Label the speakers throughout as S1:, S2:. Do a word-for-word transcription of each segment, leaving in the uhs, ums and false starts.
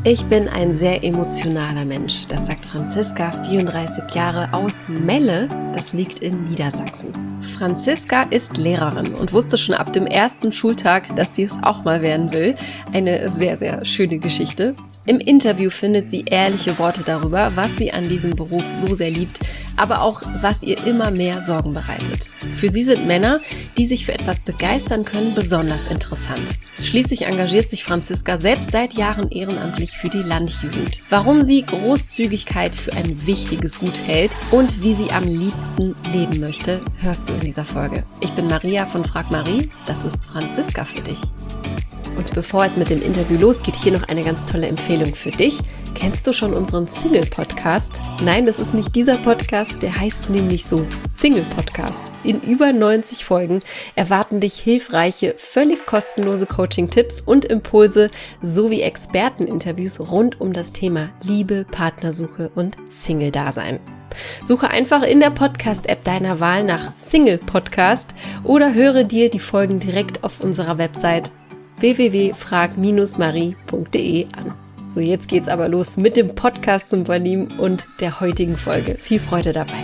S1: Ich bin ein sehr emotionaler Mensch, das sagt Franziska, vierunddreißig Jahre, aus Melle, das liegt in Niedersachsen. Franziska ist Lehrerin und wusste schon ab dem ersten Schultag, dass sie es auch mal werden will. Eine sehr, sehr schöne Geschichte. Im Interview findet sie ehrliche Worte darüber, was sie an diesem Beruf so sehr liebt, aber auch, was ihr immer mehr Sorgen bereitet. Für sie sind Männer, die sich für etwas begeistern können, besonders interessant. Schließlich engagiert sich Franziska selbst seit Jahren ehrenamtlich für die Landjugend. Warum sie Großzügigkeit für ein wichtiges Gut hält und wie sie am liebsten leben möchte, hörst du in dieser Folge. Ich bin Maria von Frag Marie, das ist Franziska für dich. Und bevor es mit dem Interview losgeht, hier noch eine ganz tolle Empfehlung für dich. Kennst du schon unseren Single-Podcast? Nein, das ist nicht dieser Podcast, der heißt nämlich so Single-Podcast. In über neunzig Folgen erwarten dich hilfreiche, völlig kostenlose Coaching-Tipps und Impulse sowie Experteninterviews rund um das Thema Liebe, Partnersuche und Single-Dasein. Suche einfach in der Podcast-App deiner Wahl nach Single-Podcast oder höre dir die Folgen direkt auf unserer Website w w w punkt frag marie punkt de an. So, jetzt geht's aber los mit dem Podcast zum Verlieben und der heutigen Folge. Viel Freude dabei.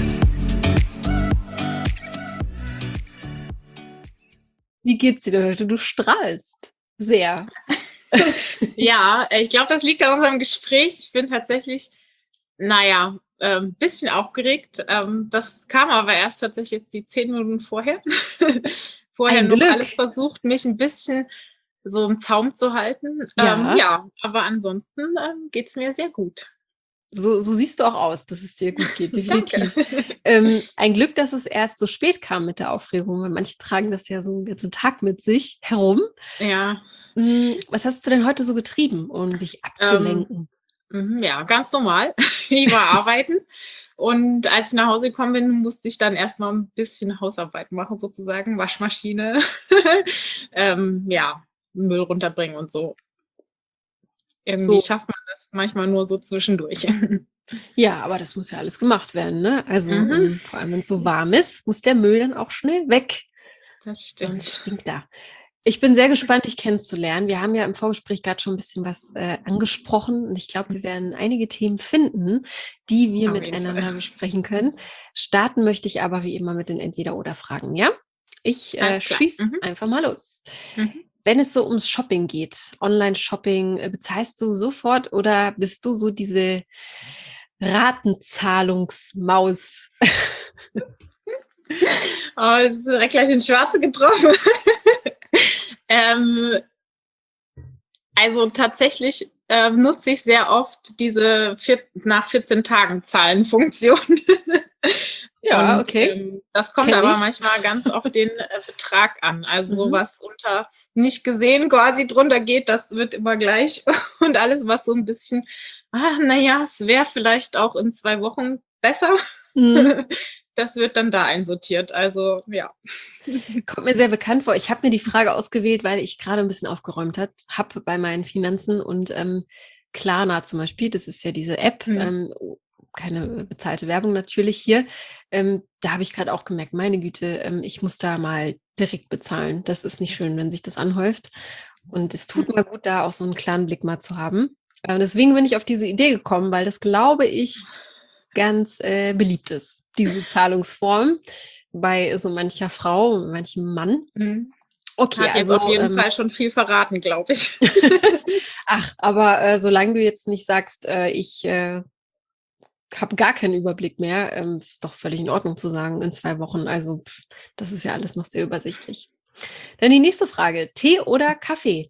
S1: Wie geht's dir denn heute? Du strahlst sehr.
S2: Ja, ich glaube, das liegt an unserem Gespräch. Ich bin tatsächlich, naja, ein ähm, bisschen aufgeregt. Ähm, das kam aber erst tatsächlich jetzt die zehn Minuten vorher. Vorher
S1: Ein
S2: noch
S1: Glück.
S2: alles versucht, mich ein bisschen so im Zaum zu halten.
S1: Ja.
S2: Ähm, ja, aber ansonsten ähm, geht es mir sehr gut.
S1: So, so siehst du auch aus, dass es dir gut geht, definitiv. ähm, ein Glück, dass es erst so spät kam mit der Aufregung, weil manche tragen das ja so einen ganzen Tag mit sich herum.
S2: Ja.
S1: Hm, was hast du denn heute so getrieben, um dich abzulenken?
S2: Ähm, ja, ganz normal. Ich war arbeiten. Und als ich nach Hause gekommen bin, musste ich dann erstmal ein bisschen Hausarbeit machen, sozusagen. Waschmaschine, ähm, ja, Müll runterbringen und so. Irgendwie
S1: So.
S2: schafft man das manchmal nur so zwischendurch.
S1: Ja, aber das muss ja alles gemacht werden, ne? Also
S2: Mhm.
S1: ähm, vor allem, wenn es so warm ist, muss der Müll dann auch schnell weg.
S2: Das stimmt.
S1: Sonst stinkt da. Ich bin sehr gespannt, dich kennenzulernen. Wir haben ja im Vorgespräch gerade schon ein bisschen was äh, angesprochen und ich glaube, wir werden einige Themen finden, die wir
S2: Auf jeden
S1: miteinander
S2: Fall.
S1: besprechen können. Starten möchte ich aber wie immer mit den Entweder-oder-Fragen, ja? Ich äh,
S2: Alles klar.
S1: schieß
S2: Mhm.
S1: einfach mal los.
S2: Mhm.
S1: Wenn es so ums Shopping geht, Online-Shopping, äh, bezahlst du sofort oder bist du so diese Ratenzahlungsmaus?
S2: Oh, das ist direkt gleich ins Schwarze getroffen. ähm, also tatsächlich ähm, nutze ich sehr oft diese vier, nach vierzehn Tagen Zahlenfunktion.
S1: Ja,
S2: Und,
S1: okay.
S2: Ähm, das kommt
S1: Kenn
S2: aber
S1: ich.
S2: manchmal ganz auf den äh, Betrag an. Also
S1: Mhm.
S2: sowas unter nicht gesehen quasi drunter geht, das wird immer gleich. Und alles, was so ein bisschen, ah, naja, es wäre vielleicht auch in zwei Wochen besser,
S1: Mhm.
S2: das wird dann da einsortiert. Also ja.
S1: Kommt mir sehr bekannt vor. Ich habe mir die Frage ausgewählt, weil ich gerade ein bisschen aufgeräumt habe bei meinen Finanzen und ähm, Klarna zum Beispiel, das ist ja diese App,
S2: Hm.
S1: ähm, keine bezahlte Werbung natürlich hier. Ähm, da habe ich gerade auch gemerkt, meine Güte, ähm, ich muss da mal direkt bezahlen. Das ist nicht schön, wenn sich das anhäuft. Und es tut mal gut, da auch so einen klaren Blick mal zu haben. Äh, deswegen bin ich auf diese Idee gekommen, weil das, glaube ich, ganz äh, beliebt ist, diese Zahlungsform bei so mancher Frau, manchem Mann.
S2: Hm.
S1: Okay,
S2: Hat jetzt
S1: also
S2: auf jeden
S1: ähm,
S2: Fall schon viel verraten, glaube ich.
S1: ach, aber äh, solange du jetzt nicht sagst, äh, ich äh, habe gar keinen Überblick mehr, ähm, ist doch völlig in Ordnung zu sagen, in zwei Wochen. Also pff, das ist ja alles noch sehr übersichtlich. Dann die nächste Frage, Tee oder Kaffee?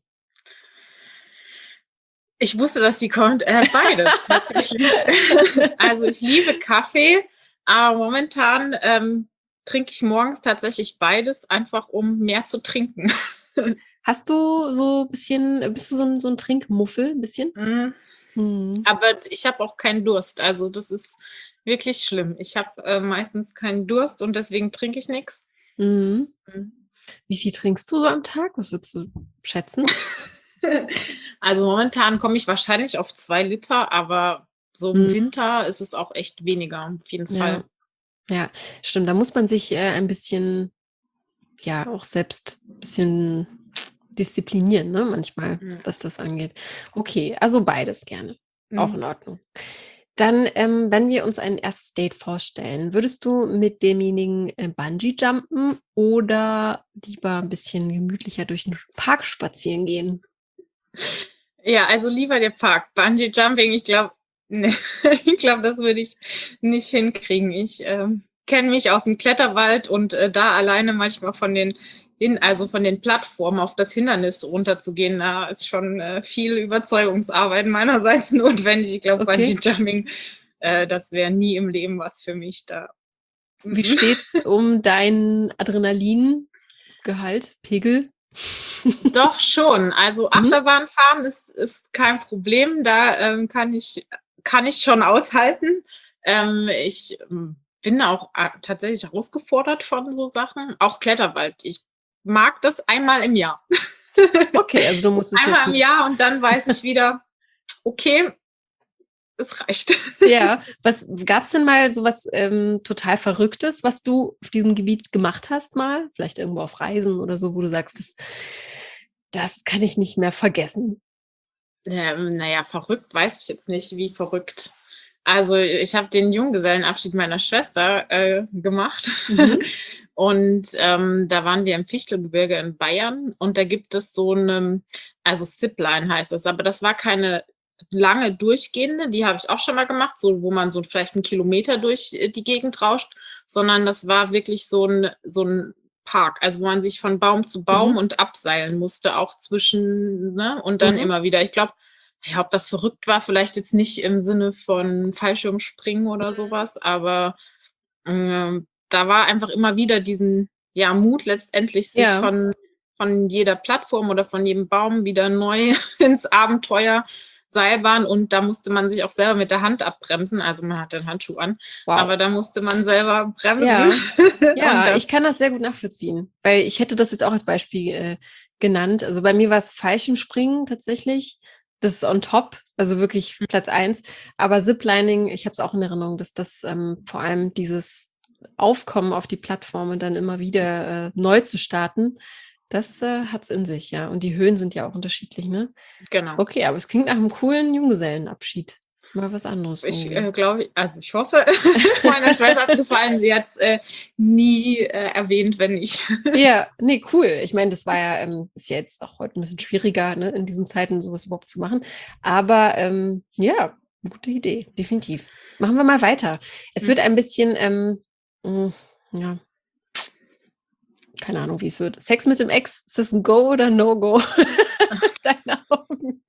S2: Ich wusste, dass die kommt. Äh, beides tatsächlich. Also ich liebe Kaffee, aber momentan ähm, trinke ich morgens tatsächlich beides, einfach um mehr zu trinken.
S1: Hast du so ein bisschen, bist du so ein, so ein Trinkmuffel, ein bisschen?
S2: Mm,
S1: Hm.
S2: Aber ich habe auch keinen Durst. Also das ist wirklich schlimm. Ich habe äh, meistens keinen Durst und deswegen trinke ich nichts.
S1: Mhm. Wie viel trinkst du so am Tag? Was würdest du schätzen?
S2: Also momentan komme ich wahrscheinlich auf zwei Liter, aber so im
S1: Mhm.
S2: Winter ist es auch echt weniger, auf jeden Fall.
S1: Ja, ja, stimmt. Da muss man sich äh, ein bisschen, ja, auch selbst ein bisschen disziplinieren, ne, manchmal,
S2: Ja.
S1: was das angeht. Okay, also beides gerne. Auch
S2: Mhm.
S1: in Ordnung. Dann, ähm, wenn wir uns ein erstes Date vorstellen, würdest du mit demjenigen äh, Bungee jumpen oder lieber ein bisschen gemütlicher durch den Park spazieren gehen?
S2: Ja, also lieber der Park. Bungee Jumping, ich glaube, ne, ich glaube, das würde ich nicht hinkriegen. Ich ähm, kenne mich aus dem Kletterwald und äh, da alleine manchmal von den in, also von den Plattformen auf das Hindernis runterzugehen, da ist schon äh, viel Überzeugungsarbeit meinerseits notwendig. Ich glaube, Bungee
S1: Okay.
S2: Jumping, äh, das wäre nie im Leben was für mich da.
S1: Wie
S2: Mhm.
S1: steht's um deinen Adrenalingehalt, Pegel?
S2: Doch schon. Also
S1: Mhm.
S2: Achterbahnfahren ist, ist kein Problem. Da ähm, kann ich, kann ich schon aushalten. Ähm, ich ähm, bin auch äh, tatsächlich herausgefordert von so Sachen. Auch Kletterwald. Ich mag das einmal im Jahr.
S1: Okay, also du musst es jetzt
S2: Einmal im
S1: nicht.
S2: Jahr und dann weiß ich wieder, okay, es reicht.
S1: Ja, was gab's denn mal so was ähm, total Verrücktes, was du auf diesem Gebiet gemacht hast mal? Vielleicht irgendwo auf Reisen oder so, wo du sagst, das, das kann ich nicht mehr vergessen.
S2: Ähm, naja, verrückt weiß ich jetzt nicht, wie verrückt. Also ich habe den Junggesellenabschied meiner Schwester äh, gemacht
S1: Mhm.
S2: und ähm, da waren wir im Fichtelgebirge in Bayern und da gibt es so eine, also Zipline heißt das, aber das war keine lange durchgehende, die habe ich auch schon mal gemacht, so wo man so vielleicht einen Kilometer durch äh, die Gegend rauscht, sondern das war wirklich so ein, so ein Park, also wo man sich von Baum zu Baum
S1: Mhm.
S2: und abseilen musste, auch zwischen, ne, und dann
S1: Mhm.
S2: immer wieder. Ich glaube, ja, ob das verrückt war, vielleicht jetzt nicht im Sinne von Fallschirmspringen oder sowas, aber ähm, da war einfach immer wieder diesen, ja, Mut letztendlich, sich
S1: Ja,
S2: von, von jeder Plattform oder von jedem Baum wieder neu ins Abenteuer Seilbahn und da musste man sich auch selber mit der Hand abbremsen. Also man hatte einen Handschuh an,
S1: wow.
S2: aber da musste man selber bremsen.
S1: Ja,
S2: Und
S1: ja, ich
S2: das,
S1: kann das sehr gut nachvollziehen, weil ich hätte das jetzt auch als Beispiel äh, genannt. Also bei mir war es Fallschirmspringen tatsächlich. Das ist on top, also wirklich Platz eins. Aber Ziplining, ich habe es auch in Erinnerung, dass das ähm, vor allem dieses Aufkommen auf die Plattform und dann immer wieder äh, neu zu starten, das äh, hat's in sich, ja. Und die Höhen sind ja auch unterschiedlich, ne?
S2: genau.
S1: Okay, aber es klingt nach einem coolen Junggesellenabschied. Mal was anderes
S2: Ich
S1: irgendwie.
S2: äh, glaube, also ich hoffe, meiner Schwester hat es gefallen. Sie hat es äh, nie äh, erwähnt, wenn ich.
S1: Ja, nee, cool. Ich meine, das war ja, ähm, ist ja jetzt auch heute ein bisschen schwieriger, ne, in diesen Zeiten sowas überhaupt zu machen. Aber ähm, ja, gute Idee, definitiv. Machen wir mal weiter. Es wird ein bisschen, ähm, mh, ja, keine Ahnung, wie es wird. Sex mit dem Ex, ist das ein Go oder No-Go? Deine Augen.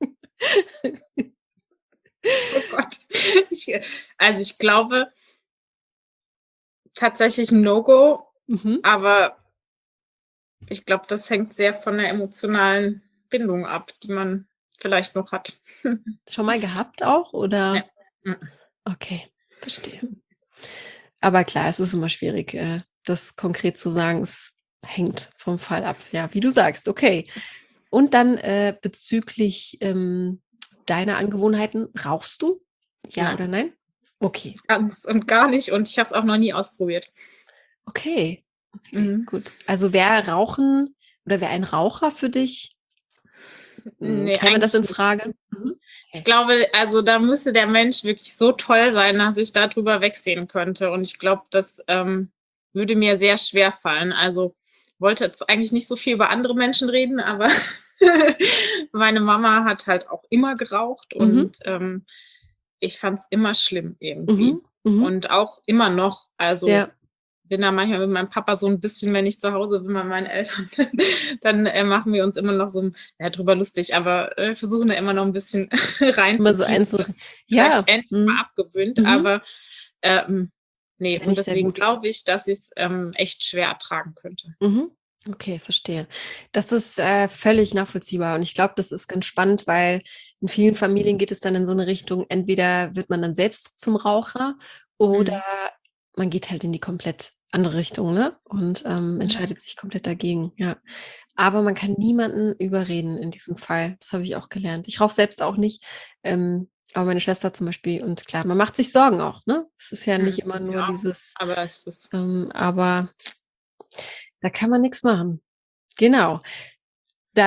S2: Oh Gott. Ich, also ich glaube tatsächlich ein No-Go,
S1: Mhm.
S2: aber ich glaube, das hängt sehr von der emotionalen Bindung ab, die man vielleicht noch hat.
S1: Schon mal gehabt auch,
S2: Ja.
S1: oder?
S2: Mhm.
S1: Okay, verstehe. Aber klar, es ist immer schwierig, äh, das konkret zu sagen. Es hängt vom Fall ab. Ja, wie du sagst, okay. Und dann äh, bezüglich ähm, deiner Angewohnheiten, rauchst du? Ja
S2: Nein,
S1: oder nein? Okay.
S2: ganz und gar nicht. Und ich habe es auch noch nie ausprobiert.
S1: Okay. Okay,
S2: Mhm.
S1: gut. Also wäre Rauchen oder wäre ein Raucher für dich, hm,
S2: Nee,
S1: käme das
S2: eigentlich
S1: in
S2: nicht.
S1: Frage? Mhm.
S2: Ich
S1: Okay.
S2: glaube, also da müsste der Mensch wirklich so toll sein, dass ich da drüber wegsehen könnte. Und ich glaube, das ähm, würde mir sehr schwer fallen. Also wollte jetzt eigentlich nicht so viel über andere Menschen reden, aber meine Mama hat halt auch immer geraucht
S1: Mhm.
S2: und ähm, ich fand es immer schlimm irgendwie.
S1: Mhm. Mhm.
S2: Und auch immer noch. Also
S1: Ja,
S2: bin da manchmal mit meinem Papa so ein bisschen, wenn ich zu Hause bin bei meinen Eltern, dann äh, machen wir uns immer noch so ein, ja, drüber lustig, aber äh, versuchen da immer noch ein bisschen
S1: immer so
S2: reinzuteasen, dass
S1: einzu.
S2: es vielleicht
S1: Ja.
S2: endlich mal
S1: Mhm.
S2: abgewöhnt,
S1: Mhm.
S2: aber ähm, nee,
S1: Kenne
S2: und
S1: ich sehr
S2: deswegen
S1: gut.
S2: glaube ich, dass ich es ähm, echt schwer ertragen könnte.
S1: Mhm. Okay, verstehe. Das ist äh, völlig nachvollziehbar und ich glaube, das ist ganz spannend, weil in vielen Familien geht es dann in so eine Richtung, entweder wird man dann selbst zum Raucher oder
S2: Mhm.
S1: man geht halt in die komplett andere Richtung, ne? Und ähm,
S2: Ja.
S1: entscheidet sich komplett dagegen, ja. Aber man kann niemanden überreden in diesem Fall. Das habe ich auch gelernt. Ich rauche selbst auch nicht, ähm, aber meine Schwester zum Beispiel. Und klar, man macht sich Sorgen auch, ne? Es ist ja nicht
S2: Mhm.
S1: immer nur
S2: Ja,
S1: dieses,
S2: aber es ist,
S1: ähm, aber da kann man nichts machen. Genau. Dann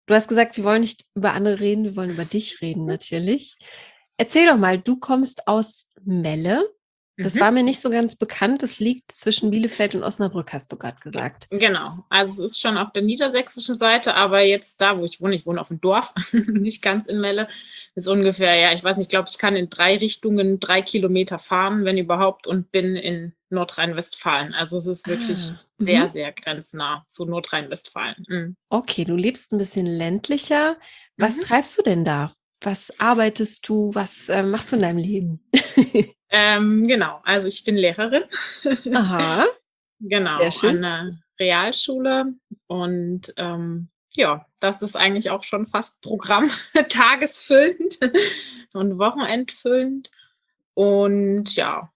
S1: Du hast gesagt, wir wollen nicht über andere reden, wir wollen über dich reden natürlich. Erzähl doch mal, du kommst aus Melle. Das war
S2: Mhm.
S1: mir nicht so ganz bekannt. Das liegt zwischen Bielefeld und Osnabrück, hast du gerade
S2: Ge-
S1: gesagt.
S2: Genau. Also es ist schon auf der niedersächsischen Seite, aber jetzt da, wo ich wohne, ich wohne auf dem Dorf, nicht ganz in Melle, ist ungefähr, ja, ich weiß nicht, ich glaube, ich kann in drei Richtungen drei Kilometer fahren, wenn überhaupt, und bin in Nordrhein-Westfalen. Also es ist wirklich
S1: Ah,
S2: sehr,
S1: mhm.
S2: sehr grenznah zu Nordrhein-Westfalen. Mhm.
S1: Okay, du lebst ein bisschen ländlicher. Was
S2: Mhm.
S1: treibst du denn da? Was arbeitest du? Was äh, machst du in deinem Leben?
S2: Ähm, genau, also ich bin Lehrerin.
S1: Aha, sehr
S2: Genau,
S1: schön.
S2: an der Realschule. Und ähm, ja, das ist eigentlich auch schon fast Programm, tagesfüllend und wochenendfüllend. Und ja,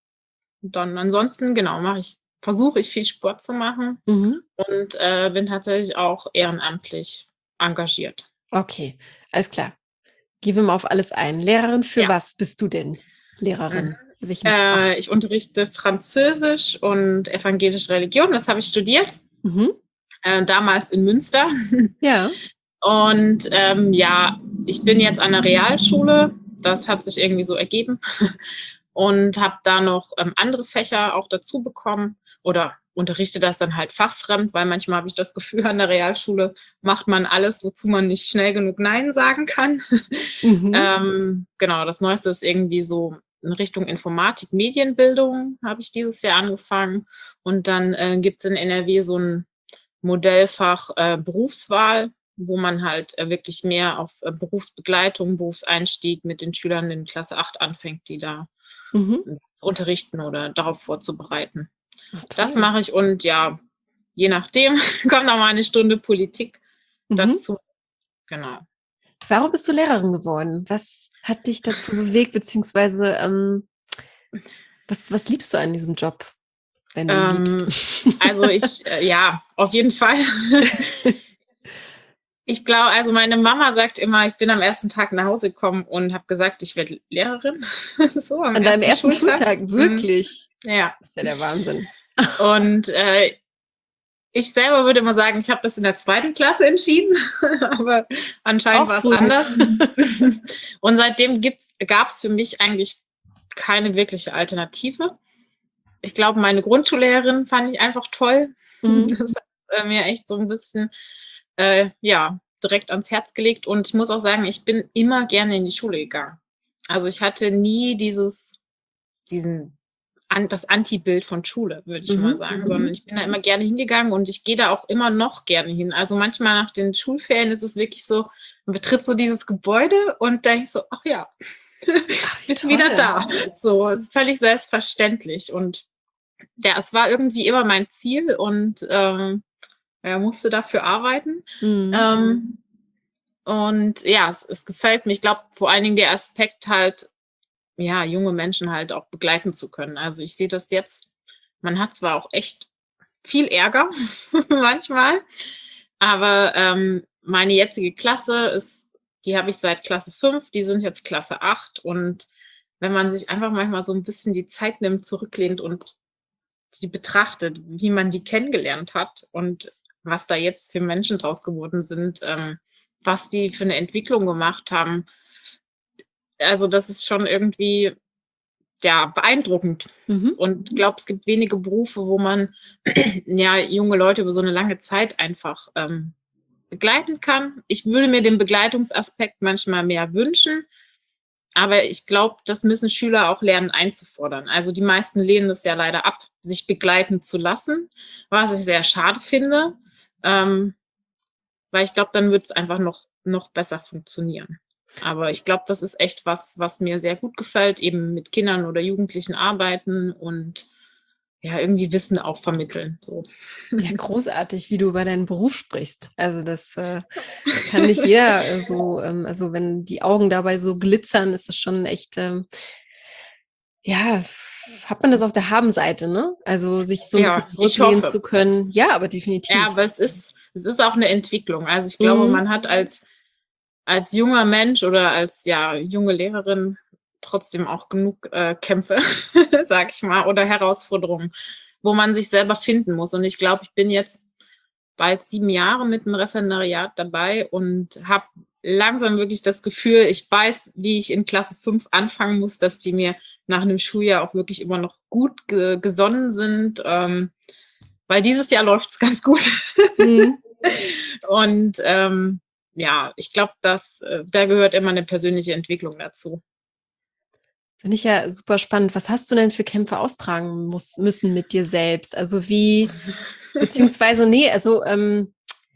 S2: dann ansonsten, genau, mache ich, versuche ich viel Sport zu machen
S1: Mhm.
S2: und äh, bin tatsächlich auch ehrenamtlich engagiert.
S1: Okay, alles klar. Gehen wir mal auf alles ein. Lehrerin, für
S2: Ja.
S1: was bist du denn
S2: Mhm.
S1: Lehrerin? In welchem Fach?
S2: Äh, ich unterrichte Französisch und evangelische Religion. Das habe ich studiert,
S1: Mhm.
S2: äh, damals in Münster.
S1: Ja.
S2: Und ähm, ja, ich bin jetzt an der Realschule. Das hat sich irgendwie so ergeben. Und habe da noch ähm, andere Fächer auch dazu bekommen oder unterrichte das dann halt fachfremd, weil manchmal habe ich das Gefühl, an der Realschule macht man alles, wozu man nicht schnell genug Nein sagen kann.
S1: Mhm.
S2: ähm, genau, das Neueste ist irgendwie so in Richtung Informatik, Medienbildung habe ich dieses Jahr angefangen. Und dann äh, gibt es in N R W so ein Modellfach äh, Berufswahl, wo man halt äh, wirklich mehr auf äh, Berufsbegleitung, Berufseinstieg mit den Schülern in Klasse acht anfängt, die da
S1: Mhm.
S2: äh, unterrichten oder darauf vorzubereiten.
S1: Ach,
S2: Das
S1: toll.
S2: mache ich und ja, je nachdem kommt noch mal eine Stunde Politik
S1: Mhm.
S2: dazu. Genau.
S1: Warum bist du Lehrerin geworden? Was hat dich dazu bewegt, beziehungsweise ähm, was, was liebst du an diesem Job, wenn du ihn liebst?
S2: Ähm, also ich, äh, ja, auf jeden Fall. Ich glaube, also meine Mama sagt immer, ich bin am ersten Tag nach Hause gekommen und habe gesagt, ich werde Lehrerin. So am
S1: An deinem
S2: ersten
S1: ersten
S2: Schultag.
S1: Schultag,
S2: Mm,
S1: wirklich?
S2: ja.
S1: Das ist ja der Wahnsinn.
S2: Und äh, ich selber würde immer sagen, ich habe das in der zweiten Klasse entschieden, aber anscheinend
S1: Auch
S2: war es
S1: früh.
S2: anders. Und seitdem gab es für mich eigentlich keine wirkliche Alternative. Ich glaube, meine Grundschullehrerin fand ich einfach toll.
S1: Mhm.
S2: Das hat äh, mir echt so ein bisschen äh, ja, direkt ans Herz gelegt. Und ich muss auch sagen, ich bin immer gerne in die Schule gegangen. Also ich hatte nie dieses, diesen an, das Anti-Bild von Schule, würde ich mal
S1: Mhm.
S2: sagen, sondern
S1: Mhm.
S2: ich bin da immer gerne hingegangen und ich gehe da auch immer noch gerne hin. Also manchmal nach den Schulferien ist es wirklich so, man betritt so dieses Gebäude und da ich so, ach ja,
S1: Ach, wie
S2: bist wieder
S1: toll.
S2: da. So, es ist völlig selbstverständlich. Und ja, es war irgendwie immer mein Ziel und ähm, er musste dafür arbeiten.
S1: Mhm.
S2: Ähm, und ja, es, es gefällt mir. Ich glaube, vor allen Dingen der Aspekt halt, ja, junge Menschen halt auch begleiten zu können. Also ich sehe das jetzt, man hat zwar auch echt viel Ärger manchmal, aber ähm, meine jetzige Klasse ist, die habe ich seit Klasse fünf, die sind jetzt Klasse acht und wenn man sich einfach manchmal so ein bisschen die Zeit nimmt, zurücklehnt und die betrachtet, wie man die kennengelernt hat und was da jetzt für Menschen draus geworden sind, ähm, was die für eine Entwicklung gemacht haben. Also das ist schon irgendwie ja beeindruckend.
S1: Mhm.
S2: Und ich glaube, es gibt wenige Berufe, wo man ja junge Leute über so eine lange Zeit einfach ähm, begleiten kann. Ich würde mir den Begleitungsaspekt manchmal mehr wünschen, aber ich glaube, das müssen Schüler auch lernen einzufordern. Also die meisten lehnen es ja leider ab, sich begleiten zu lassen, was ich sehr schade finde, ähm, weil ich glaube, dann wird es einfach noch, noch besser funktionieren. Aber ich glaube, das ist echt was, was mir sehr gut gefällt, eben mit Kindern oder Jugendlichen arbeiten und ja, irgendwie Wissen auch vermitteln. So.
S1: Ja, großartig, wie du über deinen Beruf sprichst. Also das äh, kann nicht jeder äh, so, ähm, also wenn die Augen dabei so glitzern, ist es schon echt, ähm, ja, hat man das auf der Habenseite, ne? Also sich so ein bisschen
S2: Ja, ich
S1: zurücklehnen
S2: hoffe.
S1: zu können. Ja, aber
S2: Ja,
S1: definitiv.
S2: aber es ist, es ist auch eine Entwicklung. Also ich glaube,
S1: Mhm.
S2: man hat als, als junger Mensch oder als ja, junge Lehrerin trotzdem auch genug äh, Kämpfe, sag ich mal, oder Herausforderungen, wo man sich selber finden muss. Und ich glaube, ich bin jetzt bald sieben Jahre mit dem Referendariat dabei und habe langsam wirklich das Gefühl, ich weiß, wie ich in Klasse fünf anfangen muss, dass die mir nach einem Schuljahr auch wirklich immer noch gut ge- gesonnen sind, ähm, weil dieses Jahr läuft es ganz gut.
S1: Mhm.
S2: Und ähm, ja, ich glaube, dass äh, da gehört immer eine persönliche Entwicklung dazu.
S1: Finde ich ja super spannend. Was hast du denn für Kämpfe austragen muss, müssen mit dir selbst? Also wie, beziehungsweise, nee, also ähm,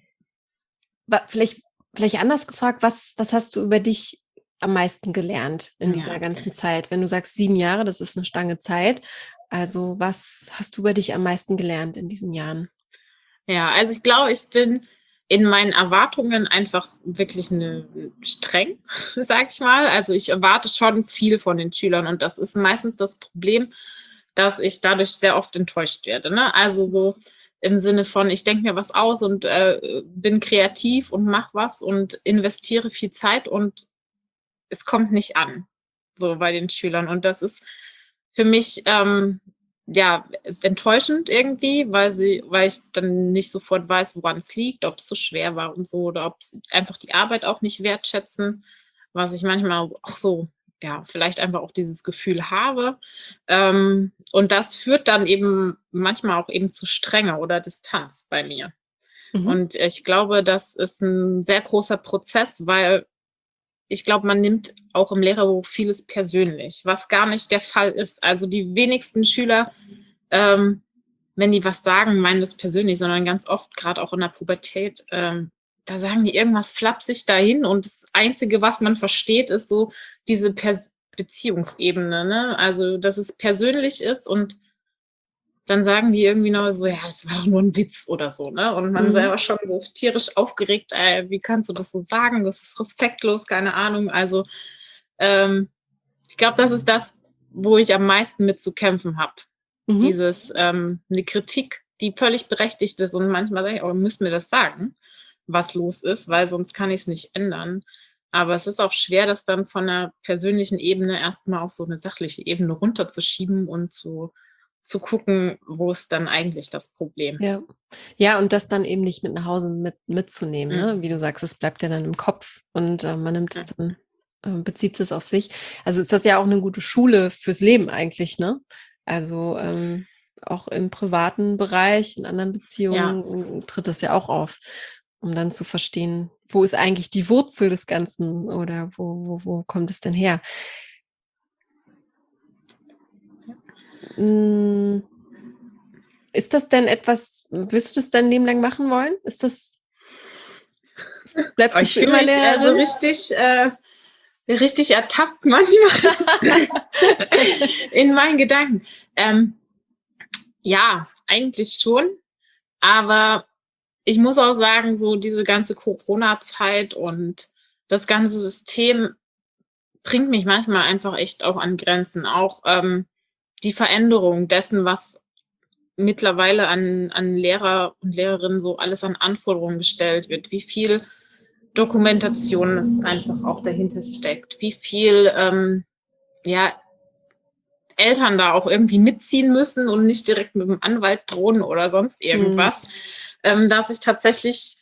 S1: wa- vielleicht, vielleicht anders gefragt, was, was hast du über dich am meisten gelernt in
S2: Ja,
S1: dieser
S2: okay.
S1: ganzen Zeit? Wenn du sagst sieben Jahre, das ist eine Stange Zeit. Also was hast du über dich am meisten gelernt in diesen Jahren?
S2: Ja, also ich glaube, ich bin in meinen Erwartungen einfach wirklich eine streng, sag ich mal. Also ich erwarte schon viel von den Schülern und das ist meistens das Problem, dass ich dadurch sehr oft enttäuscht werde. Ne? Also so im Sinne von, ich denke mir was aus und äh, bin kreativ und mache was und investiere viel Zeit und es kommt nicht an, so bei den Schülern. Und das ist für mich ähm, ja ist enttäuschend irgendwie, weil sie, weil ich dann nicht sofort weiß, woran es liegt, ob es so schwer war und so, oder ob sie einfach die Arbeit auch nicht wertschätzen, was ich manchmal auch so, ja, vielleicht einfach auch dieses Gefühl habe. Ähm, und das führt dann eben manchmal auch eben zu Strenge oder Distanz bei mir.
S1: Mhm.
S2: Und ich glaube, das ist ein sehr großer Prozess, weil ich glaube, man nimmt auch im Lehrerberuf vieles persönlich, was gar nicht der Fall ist. Also die wenigsten Schüler, ähm, wenn die was sagen, meinen das persönlich, sondern ganz oft, gerade auch in der Pubertät, ähm, da sagen die irgendwas flapsig dahin und das Einzige, was man versteht, ist so diese Pers- Beziehungsebene, ne? Also, dass es persönlich ist und dann sagen die irgendwie noch so, ja, das war doch nur ein Witz oder so, ne? Und man
S1: Mhm.
S2: selber schon so tierisch aufgeregt, ey, wie kannst du das so sagen? Das ist respektlos, keine Ahnung. Also ähm, ich glaube, das ist das, wo ich am meisten mit zu kämpfen habe.
S1: Mhm.
S2: Dieses, ähm, eine Kritik, die völlig berechtigt ist und manchmal sage ich, oh, ihr müsst mir das sagen, was los ist, weil sonst kann ich es nicht ändern. Aber es ist auch schwer, das dann von einer persönlichen Ebene erstmal auf so eine sachliche Ebene runterzuschieben und zu zu gucken, wo ist dann eigentlich das Problem.
S1: Ja. Ja, und das dann eben nicht mit nach Hause mit, mitzunehmen, ne?
S2: Mhm.
S1: Wie du sagst, es bleibt ja dann im Kopf und äh, man nimmt es
S2: Mhm.
S1: dann, äh, bezieht es auf sich. Also ist das ja auch eine gute Schule fürs Leben eigentlich, ne? Also ähm, auch im privaten Bereich, in anderen
S2: Ja,
S1: Beziehungen äh, tritt das ja auch auf, um dann zu verstehen, wo ist eigentlich die Wurzel des Ganzen oder wo, wo, wo kommt es denn her? Mm, Ist das denn etwas, wirst du das dein Leben lang machen wollen? Ist das, bleibst
S2: aber
S1: du
S2: ich
S1: für
S2: fühle
S1: immer
S2: mich äh, so
S1: Lehrerin?
S2: richtig, äh, richtig ertappt manchmal in meinen Gedanken. Ähm, ja, eigentlich schon, aber ich muss auch sagen, so diese ganze Corona-Zeit und das ganze System bringt mich manchmal einfach echt auch an Grenzen. Auch ähm, die Veränderung dessen, was mittlerweile an, an Lehrer und Lehrerinnen so alles an Anforderungen gestellt wird, wie viel Dokumentation es einfach auch dahinter steckt, wie viel ähm, ja, Eltern da auch irgendwie mitziehen müssen und nicht direkt mit dem Anwalt drohen oder sonst irgendwas, ähm, dass ich tatsächlich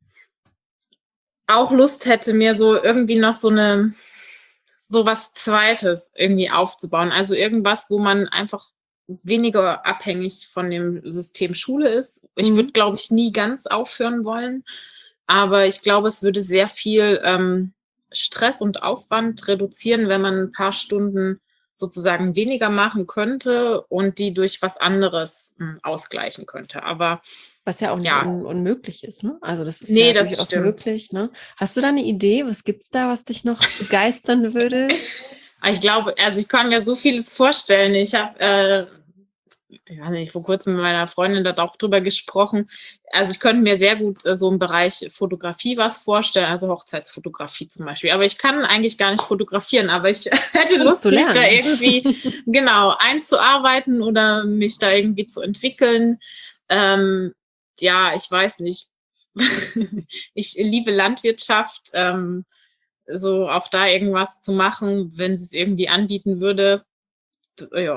S2: auch Lust hätte, mir so irgendwie noch so eine so was Zweites irgendwie aufzubauen. Also irgendwas, wo man einfach weniger abhängig von dem System Schule ist. Ich würde,
S1: Mhm.
S2: glaube ich, nie ganz aufhören wollen, aber ich glaube, es würde sehr viel ähm, Stress und Aufwand reduzieren, wenn man ein paar Stunden sozusagen weniger machen könnte und die durch was anderes mh, ausgleichen könnte. Aber
S1: Was ja auch nicht
S2: ja,
S1: un unmöglich ist, ne? Also das ist
S2: nee,
S1: ja
S2: das
S1: durchaus
S2: stimmt.
S1: möglich, ne? Hast du da eine Idee? Was gibt's da, was dich noch begeistern würde?
S2: Ich glaube, also ich kann mir so vieles vorstellen. Ich habe äh, ich weiß nicht, vor kurzem mit meiner Freundin da auch drüber gesprochen. Also ich könnte mir sehr gut äh, so im Bereich Fotografie was vorstellen, also Hochzeitsfotografie zum Beispiel. Aber ich kann eigentlich gar nicht fotografieren, aber ich hätte
S1: Kannst du
S2: Lust, mich da
S1: lernen.
S2: irgendwie genau einzuarbeiten oder mich da irgendwie zu entwickeln. Ähm, ja, ich weiß nicht. Ich liebe Landwirtschaft. Ähm, so auch da irgendwas zu machen, wenn sie es irgendwie anbieten würde. Ja,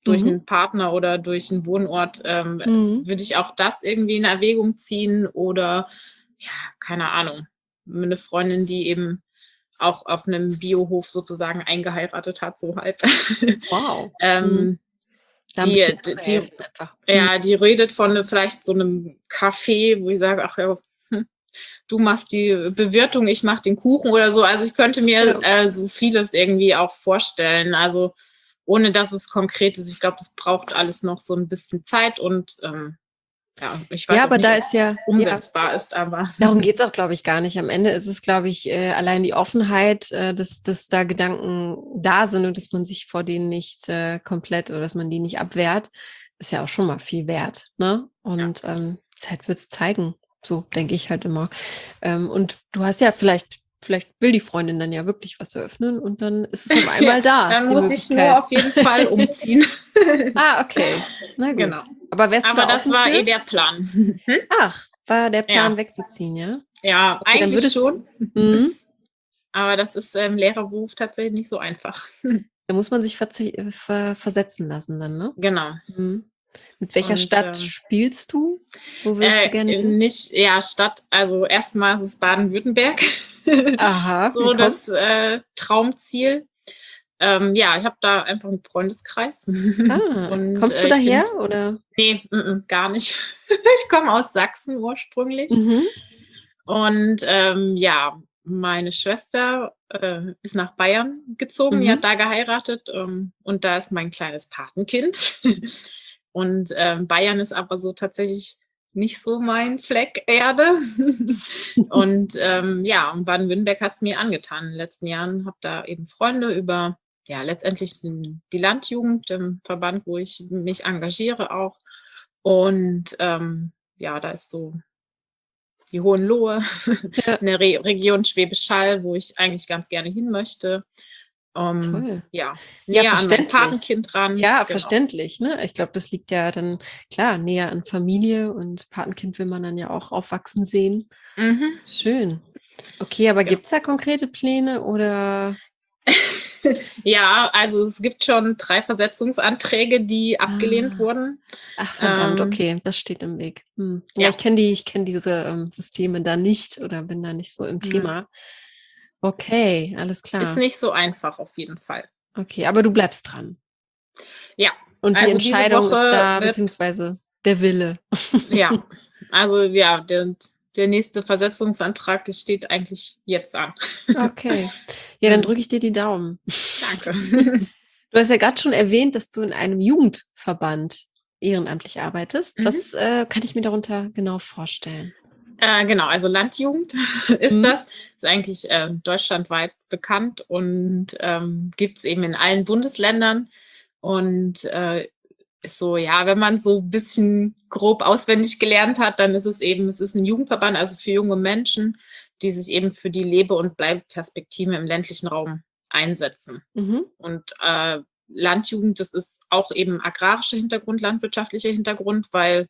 S2: durch
S1: Mhm.
S2: einen Partner oder durch einen Wohnort, ähm,
S1: Mhm.
S2: würde ich auch das irgendwie in Erwägung ziehen oder ja, keine Ahnung, eine Freundin, die eben auch auf einem Biohof sozusagen eingeheiratet hat, so halb.
S1: Wow. Mhm.
S2: Ähm,
S1: Da ein
S2: die
S1: bisschen
S2: d die
S1: mitzuhelfen einfach. Mhm.
S2: ja, die redet von 'ne vielleicht so 'nem Café, wo ich sage: „Ach ja, hm, du machst die Bewirtung, ich mache den Kuchen" oder so. Also, ich könnte mir,
S1: Ja.
S2: äh, so vieles irgendwie auch vorstellen, also, ohne dass es konkret ist. Ich glaube, das braucht alles noch so 'n bisschen Zeit und, ähm, ja, ich
S1: Ja,
S2: weiß auch
S1: aber
S2: nicht,
S1: da
S2: ob's
S1: ist ja ja,
S2: umsetzbar ist, aber
S1: darum geht's auch, glaube ich, gar nicht. Am Ende ist es, glaube ich, äh, allein die Offenheit, äh, dass dass da Gedanken da sind und dass man sich vor denen nicht, äh, komplett oder dass man die nicht abwehrt, ist ja auch schon mal viel wert, ne?
S2: ja.
S1: Und, ähm, Zeit wird's zeigen. So denke ich halt immer. Ähm, und du hast ja vielleicht vielleicht will die Freundin dann ja wirklich was eröffnen und dann ist es auf
S2: Ja,
S1: einmal da,
S2: dann
S1: die
S2: muss ich nur
S1: Möglichkeit.
S2: auf jeden Fall umziehen.
S1: Ah, okay. Na
S2: Genau.
S1: gut. Aber wärst du
S2: Aber
S1: da
S2: das
S1: offen
S2: war eh
S1: für?
S2: der Plan. Hm?
S1: Ach, war der
S2: Ja,
S1: Plan wegzuziehen, ja?
S2: ja,
S1: Okay, dann würde
S2: eigentlich
S1: es
S2: schon,
S1: mhm.
S2: aber das ist im Lehrerberuf tatsächlich nicht so einfach.
S1: Da muss man sich verzi äh, ver versetzen lassen dann, ne?
S2: Genau.
S1: Mhm. Mit welcher
S2: Und,
S1: Stadt
S2: ähm,
S1: spielst du? Wo würdest du gerne
S2: äh,
S1: hin?
S2: nicht ja, Stadt also erstmal ist es Baden-Württemberg,
S1: Aha, wie
S2: so das,
S1: kommt's?
S2: äh, Traumziel. Ähm, ja, ich habe da einfach 'n Freundeskreis
S1: Ah,
S2: und,
S1: kommst
S2: äh,
S1: du
S2: ich
S1: daher
S2: finde
S1: oder?
S2: ne, m-m, gar nicht. Ich komme aus Sachsen ursprünglich
S1: Mhm.
S2: und, ähm, ja, meine Schwester, äh, ist nach Bayern gezogen. Die hat
S1: Mhm.
S2: da geheiratet, ähm, und da ist mein kleines Patenkind. Und, ähm, Bayern ist aber so tatsächlich nicht so mein Fleck Erde. Und, ähm, ja, und Baden-Württemberg hat's mir angetan in den letzten Jahren. Habe da eben Freunde über, ja, letztendlich den die Landjugend, im Verband, wo ich mich engagiere auch. Und, ähm, ja, da ist so die Hohenlohe,
S1: Ja,
S2: 'ne Re Region Schwäbisch Hall, wo ich eigentlich ganz gerne hin möchte. Ähm,
S1: toll.
S2: ja,
S1: Ja,
S2: näher an mein
S1: verständlich.
S2: Patenkind dran,
S1: Ja,
S2: genau.
S1: verständlich, ne? Ich glaube, das liegt ja dann, klar, näher an Familie und Patenkind will man dann ja auch aufwachsen sehen.
S2: Mhm,
S1: Schön. Okay, aber
S2: genau.
S1: gibt's da konkrete Pläne oder
S2: Ja, also es gibt schon drei Versetzungsanträge, die abgelehnt
S1: ah.
S2: wurden.
S1: Ach verdammt,
S2: Ähm,
S1: okay, das steht im Weg. Hm. Ja,
S2: ja,
S1: ich kenne die ich kenne diese, ähm, Systeme da nicht oder bin da nicht so im
S2: mhm.
S1: Thema. Okay, alles
S2: Ist
S1: klar.
S2: nicht so einfach auf jeden Fall.
S1: Okay, aber du bleibst dran.
S2: Ja,
S1: Und die
S2: also diese
S1: Entscheidung ist
S2: Woche
S1: da,
S2: wird
S1: beziehungsweise der Wille.
S2: ja, also ja, der der nächste Versetzungsantrag steht eigentlich jetzt an.
S1: Okay. Ja, dann
S2: Mhm,
S1: drücke ich dir die Daumen.
S2: danke.
S1: Du hast ja grad schon erwähnt, dass du in einem Jugendverband ehrenamtlich arbeitest.
S2: Mhm.
S1: Was, äh, kann ich mir darunter genau vorstellen?
S2: Äh, genau, also Landjugend ist
S1: Mhm.
S2: das. Ist eigentlich, äh, deutschlandweit bekannt und, ähm, gibt's eben in allen Bundesländern und, äh, ist so, ja, wenn man so 'n bisschen grob auswendig gelernt hat, dann ist es eben es ist 'n Jugendverband, also für junge Menschen, die sich eben für die Lebe und Bleibeperspektiven im ländlichen Raum einsetzen.
S1: Mhm.
S2: Und, äh, Landjugend, das ist auch eben agrarischer Hintergrund, landwirtschaftlicher Hintergrund, weil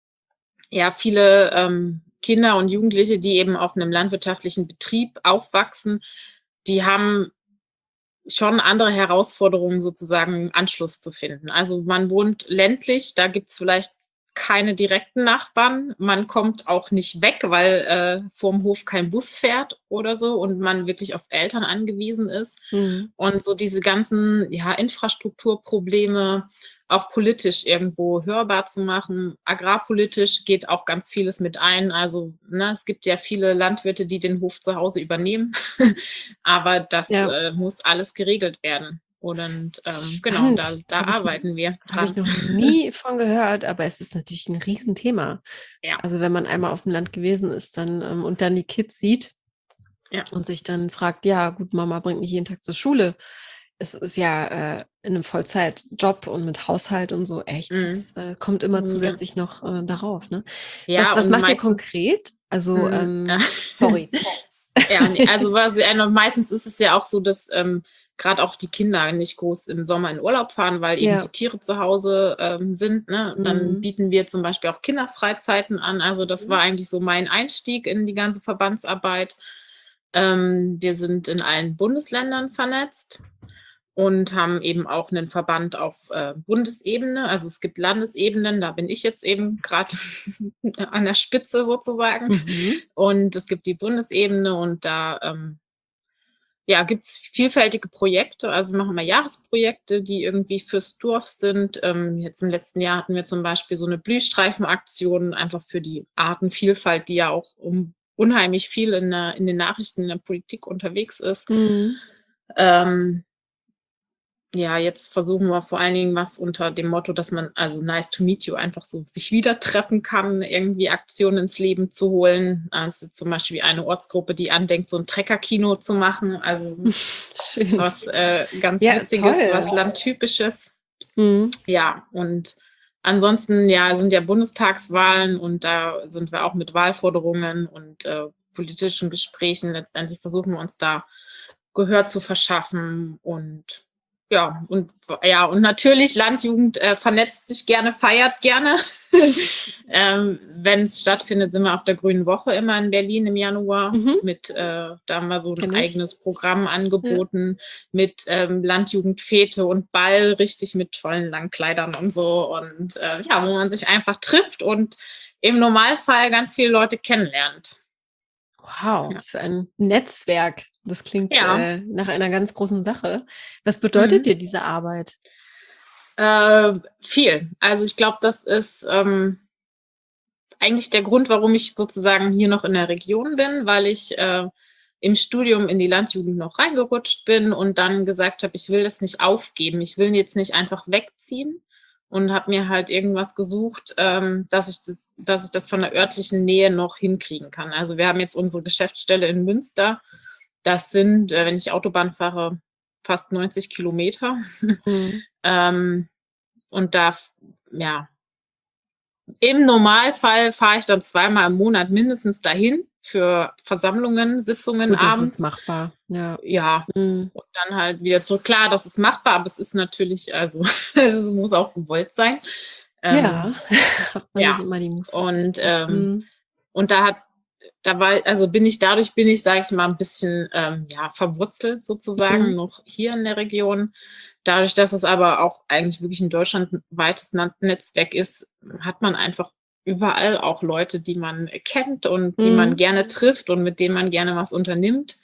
S2: ja viele, ähm, Kinder und Jugendliche, die eben auf 'nem landwirtschaftlichen Betrieb aufwachsen, die haben schon andere Herausforderungen sozusagen Anschluss zu finden. Also, man wohnt ländlich, da gibt's vielleicht keine direkten Nachbarn. Man kommt auch nicht weg, weil, äh, vorm Hof kein Bus fährt oder so und man wirklich auf Eltern angewiesen ist.
S1: Mhm.
S2: Und so diese ganzen, ja, Infrastrukturprobleme auch politisch irgendwo hörbar zu machen. Agrarpolitisch geht auch ganz vieles mit ein. Also, ne, es gibt ja viele Landwirte, die den Hof zu Hause übernehmen, aber das,
S1: Ja.
S2: äh, muss alles geregelt werden. Und, ähm, genau, da
S1: Spannend.
S2: da
S1: Habe ich
S2: arbeiten wir
S1: habe ich
S2: dran.
S1: noch nie von gehört, aber es ist natürlich 'n Riesenthema.
S2: Ja,
S1: Also, wenn man einmal auf'm Land gewesen ist, dann ähm, und dann die Kids sieht
S2: ja,
S1: und sich dann fragt: „Ja, gut, Mama bringt mich jeden Tag zur Schule." Es ist ja, äh, in 'nem Vollzeitjob und mit Haushalt und so echt,
S2: mhm,
S1: das, äh, kommt immer
S2: mhm, gen
S1: zusätzlich noch, äh, darauf, ne? Was
S2: ja,
S1: was
S2: und
S1: macht ihr
S2: meistens
S1: konkret? Also,
S2: hm, ja.
S1: ähm sorry.
S2: Ja, ne, also was ja noch meistens ist es ja auch so, dass, ähm, grad auch die Kinder nicht groß im Sommer in Urlaub fahren, weil eben die
S1: Ja.
S2: Tiere zu Hause, ähm, sind, ne? Dann
S1: Mhm.
S2: bieten wir zum Beispiel auch Kinderfreizeiten an. Also, das
S1: Mhm.
S2: war eigentlich so mein Einstieg in die ganze Verbandsarbeit. Ähm, wir sind in allen Bundesländern vernetzt und haben eben auch einen Verband auf äh, Bundesebene. Also es gibt Landesebenen, da bin ich jetzt eben gerade an der Spitze sozusagen.
S1: Mhm.
S2: Und es gibt die Bundesebene und da ähm, ja, gibt es vielfältige Projekte. Also machen wir Jahresprojekte, die irgendwie fürs Dorf sind. Ähm, jetzt im letzten Jahr hatten wir zum Beispiel so eine Blühstreifenaktion, einfach für die Artenvielfalt, die ja auch um unheimlich viel in, der, in den Nachrichten in der Politik unterwegs ist.
S1: Mhm.
S2: Ähm, ja, jetzt versuchen wir vor allen Dingen was unter dem Motto, dass man, also nice to meet you, einfach so sich wieder treffen kann, irgendwie Aktionen ins Leben zu holen. Es ist zum Beispiel eine Ortsgruppe, die andenkt, so ein Treckerkino zu machen. Also
S1: Schön.
S2: was äh, ganz
S1: Ja,
S2: Witziges,
S1: toll.
S2: was Landtypisches.
S1: Mhm.
S2: Ja, und ansonsten ja, sind ja Bundestagswahlen und da sind wir auch mit Wahlforderungen und äh, politischen Gesprächen. Letztendlich versuchen wir uns da Gehör zu verschaffen und ja, und ja, und natürlich Landjugend äh, vernetzt sich gerne, feiert gerne. ähm, Wenn es stattfindet, sind wir auf der Grünen Woche immer in Berlin im Januar.
S1: Mhm.
S2: Mit, äh, da haben wir so ein
S1: Kenn ich.
S2: eigenes Programm angeboten mit ähm, Landjugendfete und Ball, richtig mit tollen Langkleidern und so. Und äh, ja, wo man sich einfach trifft und im Normalfall ganz viele Leute kennenlernt.
S1: Wow,
S2: Ja.
S1: was für ein Netzwerk. Das klingt
S2: Ja.
S1: äh, nach einer ganz großen Sache. Was bedeutet
S2: Mhm.
S1: dir diese Arbeit?
S2: Äh, viel. Also ich glaube, das ist ähm, eigentlich der Grund, warum ich sozusagen hier noch in der Region bin, weil ich äh, im Studium in die Landjugend noch reingerutscht bin und dann gesagt habe, ich will das nicht aufgeben. Ich will jetzt nicht einfach wegziehen und habe mir halt irgendwas gesucht, ähm, dass ich das, dass ich das von der örtlichen Nähe noch hinkriegen kann. Also wir haben jetzt unsere Geschäftsstelle in Münster. Das sind, äh, wenn ich Autobahn fahre, fast neunzig Kilometer.
S1: Mhm.
S2: ähm, und da, ja, im Normalfall fahre ich dann zweimal im Monat mindestens dahin für Versammlungen, Sitzungen
S1: Gut, das
S2: abends.
S1: ist machbar. Ja.
S2: Ja,
S1: Mhm.
S2: und dann halt wieder zurück. Klar, das ist machbar, aber es ist natürlich, also es muss auch gewollt sein. Ähm,
S1: Ja, hat man
S2: ja.
S1: nicht immer die Muße.
S2: Und,
S1: vielleicht so.
S2: ähm,
S1: Mhm.
S2: und da hat, da war, also bin ich, dadurch bin ich, sage ich mal, ein bisschen ähm, ja, verwurzelt sozusagen
S1: Mhm.
S2: noch hier in der Region. Dadurch, dass es aber auch eigentlich wirklich ein deutschlandweites Netzwerk ist, hat man einfach überall auch Leute, die man kennt und die man
S1: Mhm.
S2: gerne trifft und mit denen man gerne was unternimmt.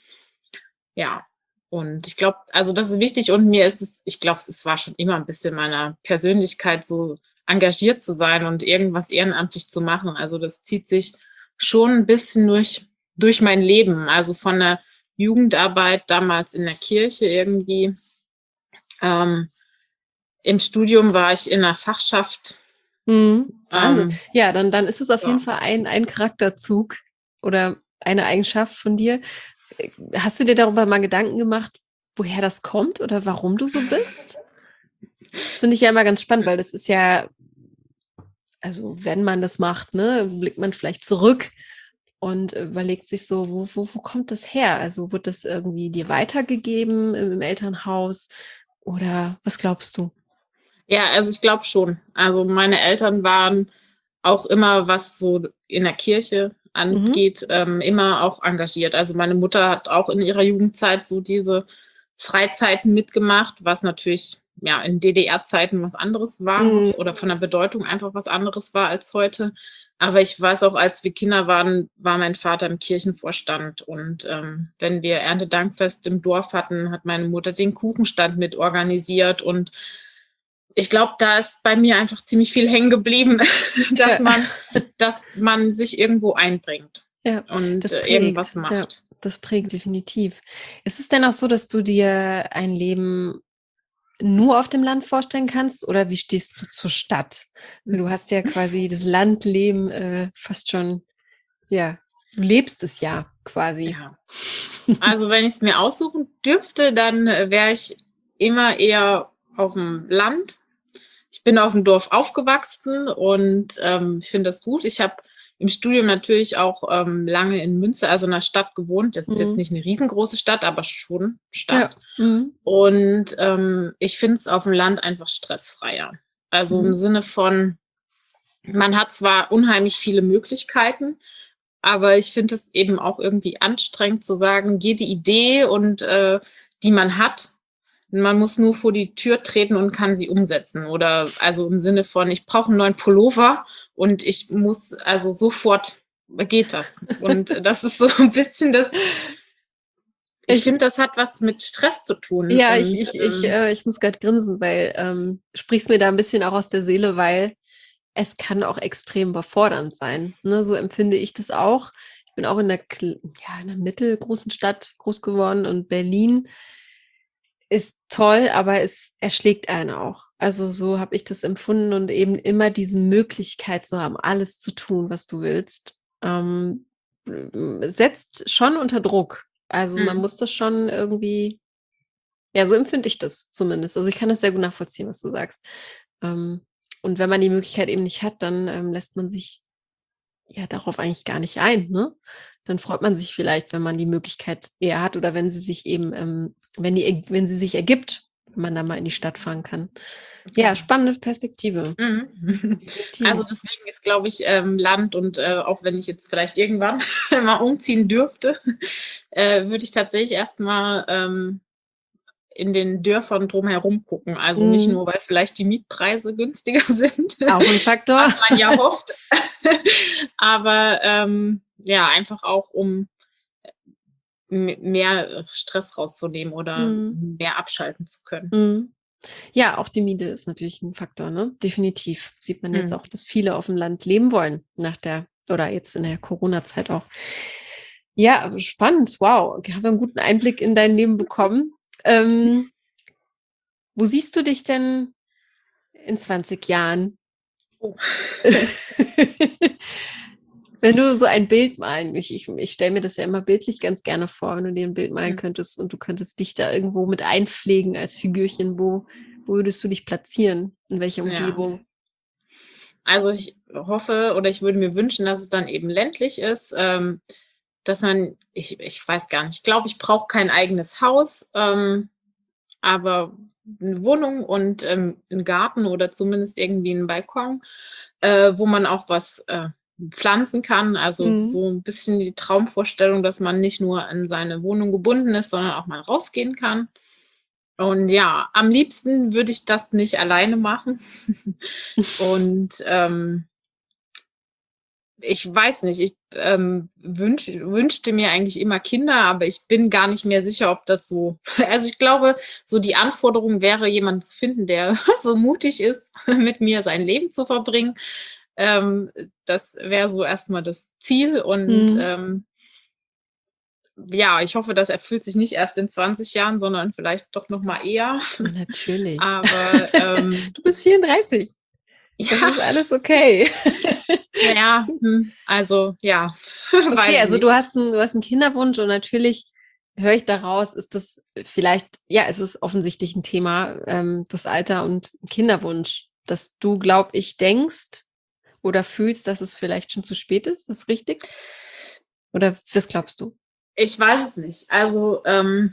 S2: Ja, und ich glaube, also das ist wichtig und mir ist es, ich glaube, es war schon immer ein bisschen meiner Persönlichkeit so engagiert zu sein und irgendwas ehrenamtlich zu machen. Also das zieht sich schon ein bisschen durch, durch mein Leben. Also von der Jugendarbeit damals in der Kirche irgendwie. Ähm, Im Studium war ich in der Fachschaft.
S1: Mhm. Wahnsinn.
S2: Ähm,
S1: Ja, dann, dann ist es auf
S2: ja.
S1: jeden Fall ein, ein Charakterzug oder eine Eigenschaft von dir. Hast du dir darüber mal Gedanken gemacht, woher das kommt oder warum du so bist? Das finde ich ja immer ganz spannend, weil das ist ja, also wenn man das macht, ne, blickt man vielleicht zurück und überlegt sich so, wo, wo, wo kommt das her? Also wird das irgendwie dir weitergegeben im, im Elternhaus oder was glaubst du?
S2: Ja, also ich glaube schon. Also meine Eltern waren auch immer, was so in der Kirche angeht, mhm. ähm, immer auch engagiert. Also meine Mutter hat auch in ihrer Jugendzeit so diese Freizeiten mitgemacht, was natürlich ja in D D R-Zeiten was anderes war mhm. oder von der Bedeutung einfach was anderes war als heute. Aber ich weiß auch, als wir Kinder waren, war mein Vater im Kirchenvorstand. Und ähm, wenn wir Erntedankfest im Dorf hatten, hat meine Mutter den Kuchenstand mit organisiert. Und ich glaube, da ist bei mir einfach ziemlich viel hängen geblieben, dass ja. man, dass man sich irgendwo einbringt
S1: ja,
S2: und
S1: das prägt.
S2: irgendwas macht.
S1: Ja, das prägt definitiv. Ist es denn auch so, dass du dir ein Leben nur auf dem Land vorstellen kannst oder wie stehst du zur Stadt? Du hast ja quasi das Landleben äh, fast schon, ja, du lebst es ja quasi.
S2: Ja. Also wenn ich es mir aussuchen dürfte, dann wäre ich immer eher auf dem Land. Ich bin auf dem Dorf aufgewachsen und ähm, ich finde das gut. Ich habe im Studium natürlich auch ähm, lange in Münster, also in einer Stadt gewohnt. Das ist mhm. jetzt nicht eine riesengroße Stadt, aber schon Stadt. Ja. Mhm. Und ähm, ich finde es auf dem Land einfach stressfreier. Also mhm. im Sinne von, man hat zwar unheimlich viele Möglichkeiten, aber ich finde es eben auch irgendwie anstrengend zu sagen, jede Idee und äh, die man hat, man muss nur vor die Tür treten und kann sie umsetzen. Oder also im Sinne von, ich brauche einen neuen Pullover und ich muss also sofort geht das. Und das ist so ein bisschen das, ich, ich finde, das hat was mit Stress zu tun.
S1: Ja,
S2: und,
S1: ich, ich,
S2: ähm,
S1: ich, äh, ich muss gerade grinsen, weil ähm, sprichst mir da ein bisschen auch aus der Seele, weil es kann auch extrem überfordernd sein. Ne? So empfinde ich das auch. Ich bin auch in der, ja, in einer mittelgroßen Stadt groß geworden und Berlin ist toll, aber es erschlägt einen auch. Also so habe ich das empfunden und eben immer diese Möglichkeit zu haben, alles zu tun, was du willst, ähm, setzt schon unter Druck. Also man
S2: Mhm.
S1: muss das schon irgendwie, ja, so empfinde ich das zumindest. Also ich kann das sehr gut nachvollziehen, was du sagst. Ähm, und wenn man die Möglichkeit eben nicht hat, dann ähm, lässt man sich ja darauf eigentlich gar nicht ein, ne? Dann freut man sich vielleicht, wenn man die Möglichkeit eher hat oder wenn sie sich eben, ähm, wenn die, wenn sie sich ergibt, wenn man da mal in die Stadt fahren kann. Ja, spannende Perspektive.
S2: Mhm.
S1: Definitiv.
S2: Also deswegen ist, glaube ich, ähm, Land und äh, auch wenn ich jetzt vielleicht irgendwann mal umziehen dürfte, äh, würde ich tatsächlich erstmal ähm, in den Dörfern drumherum gucken. Also nicht
S1: Mhm.
S2: nur, weil vielleicht die Mietpreise günstiger sind,
S1: Auch ein Faktor.
S2: was man ja hofft, aber ähm, ja, einfach auch, um m- mehr Stress rauszunehmen oder
S1: Mhm.
S2: mehr abschalten zu können.
S1: Mhm. Ja, auch die Miete ist natürlich ein Faktor, ne? Definitiv. Sieht man jetzt
S2: Mhm.
S1: auch, dass viele auf dem Land leben wollen nach der, oder jetzt in der Corona-Zeit auch. Ja, aber spannend. Wow. Ich habe einen guten Einblick in dein Leben bekommen. Ähm, wo siehst du dich denn in zwanzig Jahren?
S2: Oh.
S1: Wenn du so ein Bild malen, ich, ich, ich stelle mir das ja immer bildlich ganz gerne vor, wenn du dir ein Bild malen
S2: Mhm.
S1: könntest und du könntest dich da irgendwo mit einpflegen als Figürchen, wo, wo würdest du dich platzieren? In welcher
S2: Ja.
S1: Umgebung?
S2: Also ich hoffe oder ich würde mir wünschen, dass es dann eben ländlich ist, ähm, dass man, ich, ich weiß gar nicht, ich glaube, ich brauche kein eigenes Haus, ähm, aber eine Wohnung und ähm, einen Garten oder zumindest irgendwie einen Balkon, äh, wo man auch was äh, pflanzen kann. Also
S1: Mhm.
S2: so ein bisschen die Traumvorstellung, dass man nicht nur an seine Wohnung gebunden ist, sondern auch mal rausgehen kann. Und ja, am liebsten würde ich das nicht alleine machen. Und ähm, ich weiß nicht, ich ähm, wünsch, wünschte mir eigentlich immer Kinder, aber ich bin gar nicht mehr sicher, ob das so. Also ich glaube, so die Anforderung wäre, jemanden zu finden, der so mutig ist, mit mir sein Leben zu verbringen. Ähm, das wäre so erstmal das Ziel. Und
S1: Mhm.
S2: ähm, ja, ich hoffe, das erfüllt sich nicht erst in zwanzig Jahren, sondern vielleicht doch noch mal eher.
S1: Ja, natürlich.
S2: Aber ähm,
S1: Du bist vierunddreißig. Das
S2: ja,
S1: ist alles okay.
S2: naja, hm, also ja,
S1: Okay,
S2: weiß ich
S1: also du
S2: nicht.
S1: hast einen, du hast einen Kinderwunsch und natürlich höre ich daraus, ist das vielleicht, ja, es ist offensichtlich ein Thema, ähm, das Alter und Kinderwunsch, dass du, glaub ich, denkst oder fühlst, dass es vielleicht schon zu spät ist. Ist das richtig? Oder was glaubst du?
S2: Ich weiß es nicht. Also ähm,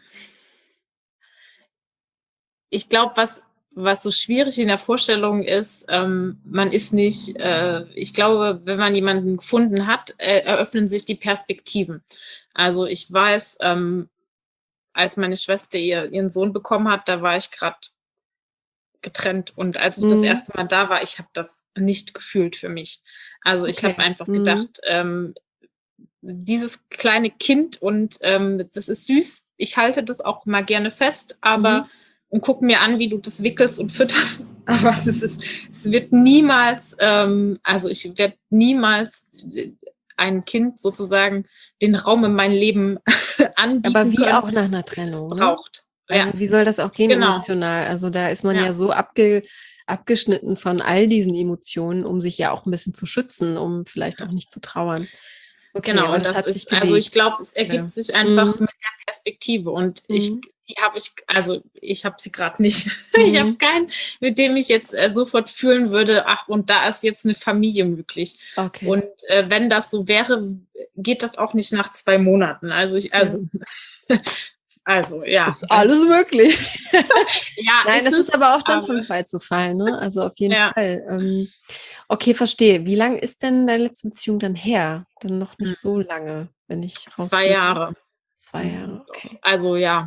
S2: ich glaube, was, was so schwierig in der Vorstellung ist, ähm, man ist nicht, äh, ich glaube, wenn man jemanden gefunden hat, äh, eröffnen sich die Perspektiven. Also ich weiß, ähm, als meine Schwester ihr, ihren Sohn bekommen hat, da war ich gerade getrennt. Und als ich das
S1: Mhm.
S2: erste Mal da war, ich habe das nicht gefühlt für mich. Also ich habe
S1: Okay.
S2: einfach
S1: Mhm.
S2: gedacht, ähm, dieses kleine Kind und ähm, das ist süß. Ich halte das auch mal gerne fest, aber
S1: Mhm.
S2: und guck mir an, wie du das wickelst und fütterst. Aber es, ist, es wird niemals, ähm, also ich werde niemals ein Kind sozusagen den Raum in mein Leben
S1: Aber
S2: anbieten
S1: wie
S2: können,
S1: auch nach einer
S2: den es
S1: Trennung, ne?
S2: braucht. Ja,
S1: Also wie soll das auch gehen
S2: genau.
S1: emotional? Also da ist man ja
S2: Ja.
S1: so abge, abgeschnitten von all diesen Emotionen, um sich ja auch ein bisschen zu schützen, um vielleicht auch nicht zu trauern. Okay,
S2: Genau,
S1: aber
S2: und
S1: das
S2: das
S1: hat sich
S2: ist, also ich
S1: gelegt.
S2: glaube, es
S1: Ja.
S2: ergibt sich einfach
S1: Mhm.
S2: mit der Perspektive und ich,
S1: Mhm.
S2: die habe ich, also ich habe sie gerade nicht. Ich habe
S1: Mhm.
S2: keinen, mit dem ich jetzt äh, sofort fühlen würde, ach, und da ist jetzt eine Familie möglich.
S1: Okay.
S2: Und äh, wenn das so wäre, geht das auch nicht nach zwei Monaten. Also ich,
S1: Ja.
S2: also, also ja,
S1: Ist
S2: das,
S1: alles möglich.
S2: ja,
S1: Nein,
S2: ist
S1: das ist
S2: es,
S1: aber auch dann von
S2: aber
S1: Fall zu Fall, ne? Also auf jeden
S2: ja,
S1: Fall. Ähm, okay, verstehe. Wie lange ist denn deine letzte Beziehung dann her? Dann noch nicht so lange, wenn ich
S2: zwei
S1: rausfinde.
S2: Jahre.
S1: Zwei
S2: Hm,
S1: Jahre,
S2: doch.
S1: okay.
S2: Also ja,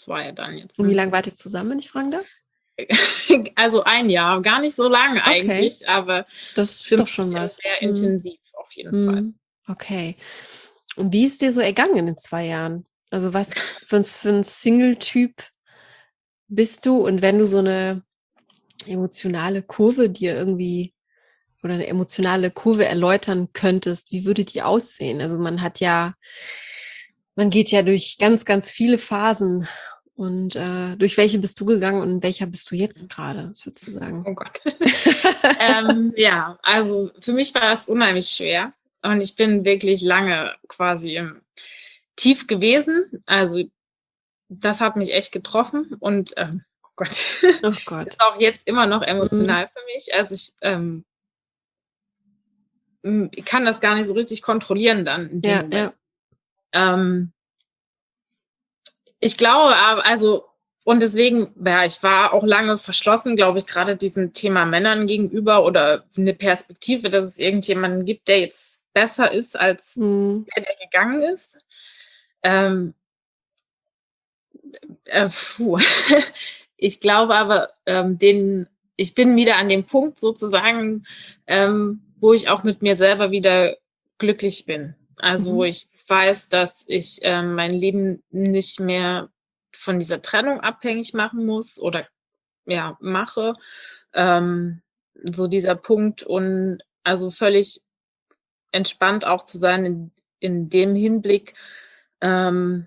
S2: das war ja dann jetzt.
S1: Und wie
S2: Ne?
S1: lange wart ihr zusammen, wenn ich fragen darf?
S2: Also ein Jahr, gar nicht so lange
S1: Okay.
S2: eigentlich, aber
S1: Das ist
S2: für
S1: doch
S2: mich
S1: schon
S2: äh,
S1: was.
S2: sehr
S1: Hm.
S2: intensiv auf jeden Fall.
S1: Hm. Okay. Und wie ist dir so ergangen in den zwei Jahren? Also was für ein, für ein Single-Typ bist du? Und wenn du so eine emotionale Kurve dir irgendwie oder eine emotionale Kurve erläutern könntest, wie würde die aussehen? Also man hat ja, man geht ja durch ganz, ganz viele Phasen. Und äh, durch welche bist du gegangen und in welcher bist du jetzt gerade? Was würdest du sagen?
S2: Oh Gott. ähm, ja, also für mich war das unheimlich schwer. Und ich bin wirklich lange quasi im Tief gewesen. Also das hat mich echt getroffen. Und ähm, oh Gott,
S1: Oh Gott.
S2: ist auch jetzt immer noch
S1: Mhm.
S2: emotional für mich. Also ich ähm, m- ich kann das gar nicht so richtig kontrollieren dann in dem
S1: Ja,
S2: Moment.
S1: ja.
S2: Ähm, ich glaube aber, also, und deswegen, ja, ich war auch lange verschlossen, glaube ich, gerade diesem Thema Männern gegenüber oder eine Perspektive, dass es irgendjemanden gibt, der jetzt besser ist als
S1: Mhm.
S2: der, der gegangen ist. Ähm, äh, puh. Ich glaube aber, ähm, den, ich bin wieder an dem Punkt sozusagen, ähm, wo ich auch mit mir selber wieder glücklich bin. Also wo
S1: Mhm.
S2: ich weiß, dass ich ähm, mein Leben nicht mehr von dieser Trennung abhängig machen muss oder ja, mache. Ähm, so dieser Punkt und also völlig entspannt auch zu sein in, in dem Hinblick, ähm,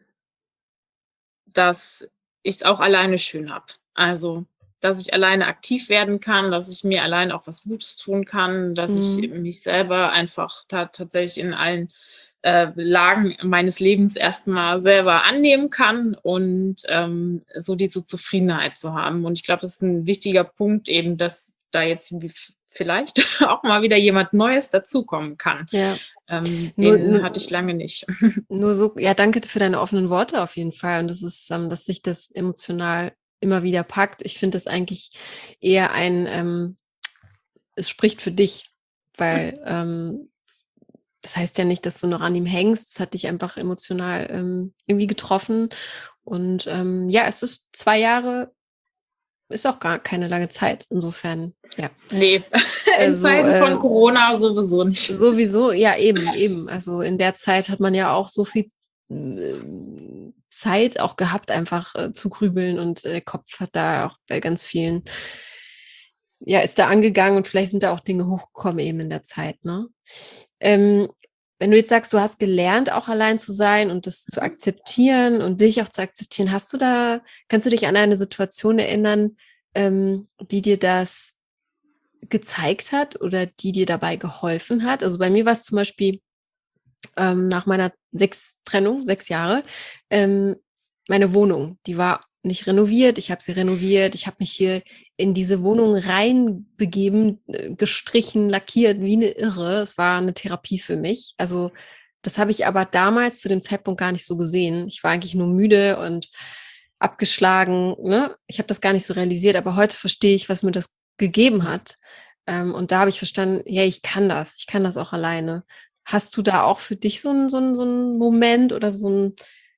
S2: dass ich es auch alleine schön habe. Also, dass ich alleine aktiv werden kann, dass ich mir allein auch was Gutes tun kann, dass ich
S1: Mhm.
S2: mich selber einfach ta tatsächlich in allen äh, Lagen meines Lebens erstmal selber annehmen kann und ähm, so diese Zufriedenheit zu haben. Und ich glaube, das ist ein wichtiger Punkt eben, dass da jetzt irgendwie f- vielleicht auch mal wieder jemand Neues dazukommen kann.
S1: Ja.
S2: Ähm,
S1: Nur,
S2: den
S1: nur,
S2: hatte ich lange nicht.
S1: nur so, ja, danke für deine offenen Worte auf jeden Fall. Und das ist, ähm, dass sich das emotional immer wieder packt. Ich finde das eigentlich eher ein, ähm, es spricht für dich, weil ähm, das heißt ja nicht, dass du noch an ihm hängst. Es hat dich einfach emotional ähm, irgendwie getroffen. Und ähm, ja, es ist zwei Jahre, ist auch gar keine lange Zeit. Insofern, ja.
S2: Nee, in
S1: Also
S2: Zeiten von
S1: äh,
S2: Corona sowieso nicht.
S1: sowieso, ja, eben, eben. Also in der Zeit hat man ja auch so viel äh, Zeit auch gehabt, einfach äh, zu grübeln und äh, der Kopf hat da auch bei ganz vielen, ja, ist da angegangen und vielleicht sind da auch Dinge hochgekommen eben in der Zeit, ne? Ähm, wenn du jetzt sagst, du hast gelernt, auch allein zu sein und das zu akzeptieren und dich auch zu akzeptieren, hast du da, kannst du dich an eine Situation erinnern, ähm, die dir das gezeigt hat oder die dir dabei geholfen hat? Also bei mir war es zum Beispiel ähm, nach meiner sechs Trennung, sechs Jahre, ähm, meine Wohnung, die war nicht renoviert. Ich habe sie renoviert. Ich habe mich hier in diese Wohnung reinbegeben, äh, gestrichen, lackiert, wie eine Irre. Es war eine Therapie für mich. Also das habe ich aber damals zu dem Zeitpunkt gar nicht so gesehen. Ich war eigentlich nur müde und abgeschlagen. Ne? Ich habe das gar nicht so realisiert, aber heute verstehe ich, was mir das gegeben hat. Ähm, und da habe ich verstanden, ja, ich kann das. Ich kann das auch alleine. Hast du da auch für dich so einen so einen so einen Moment oder so ein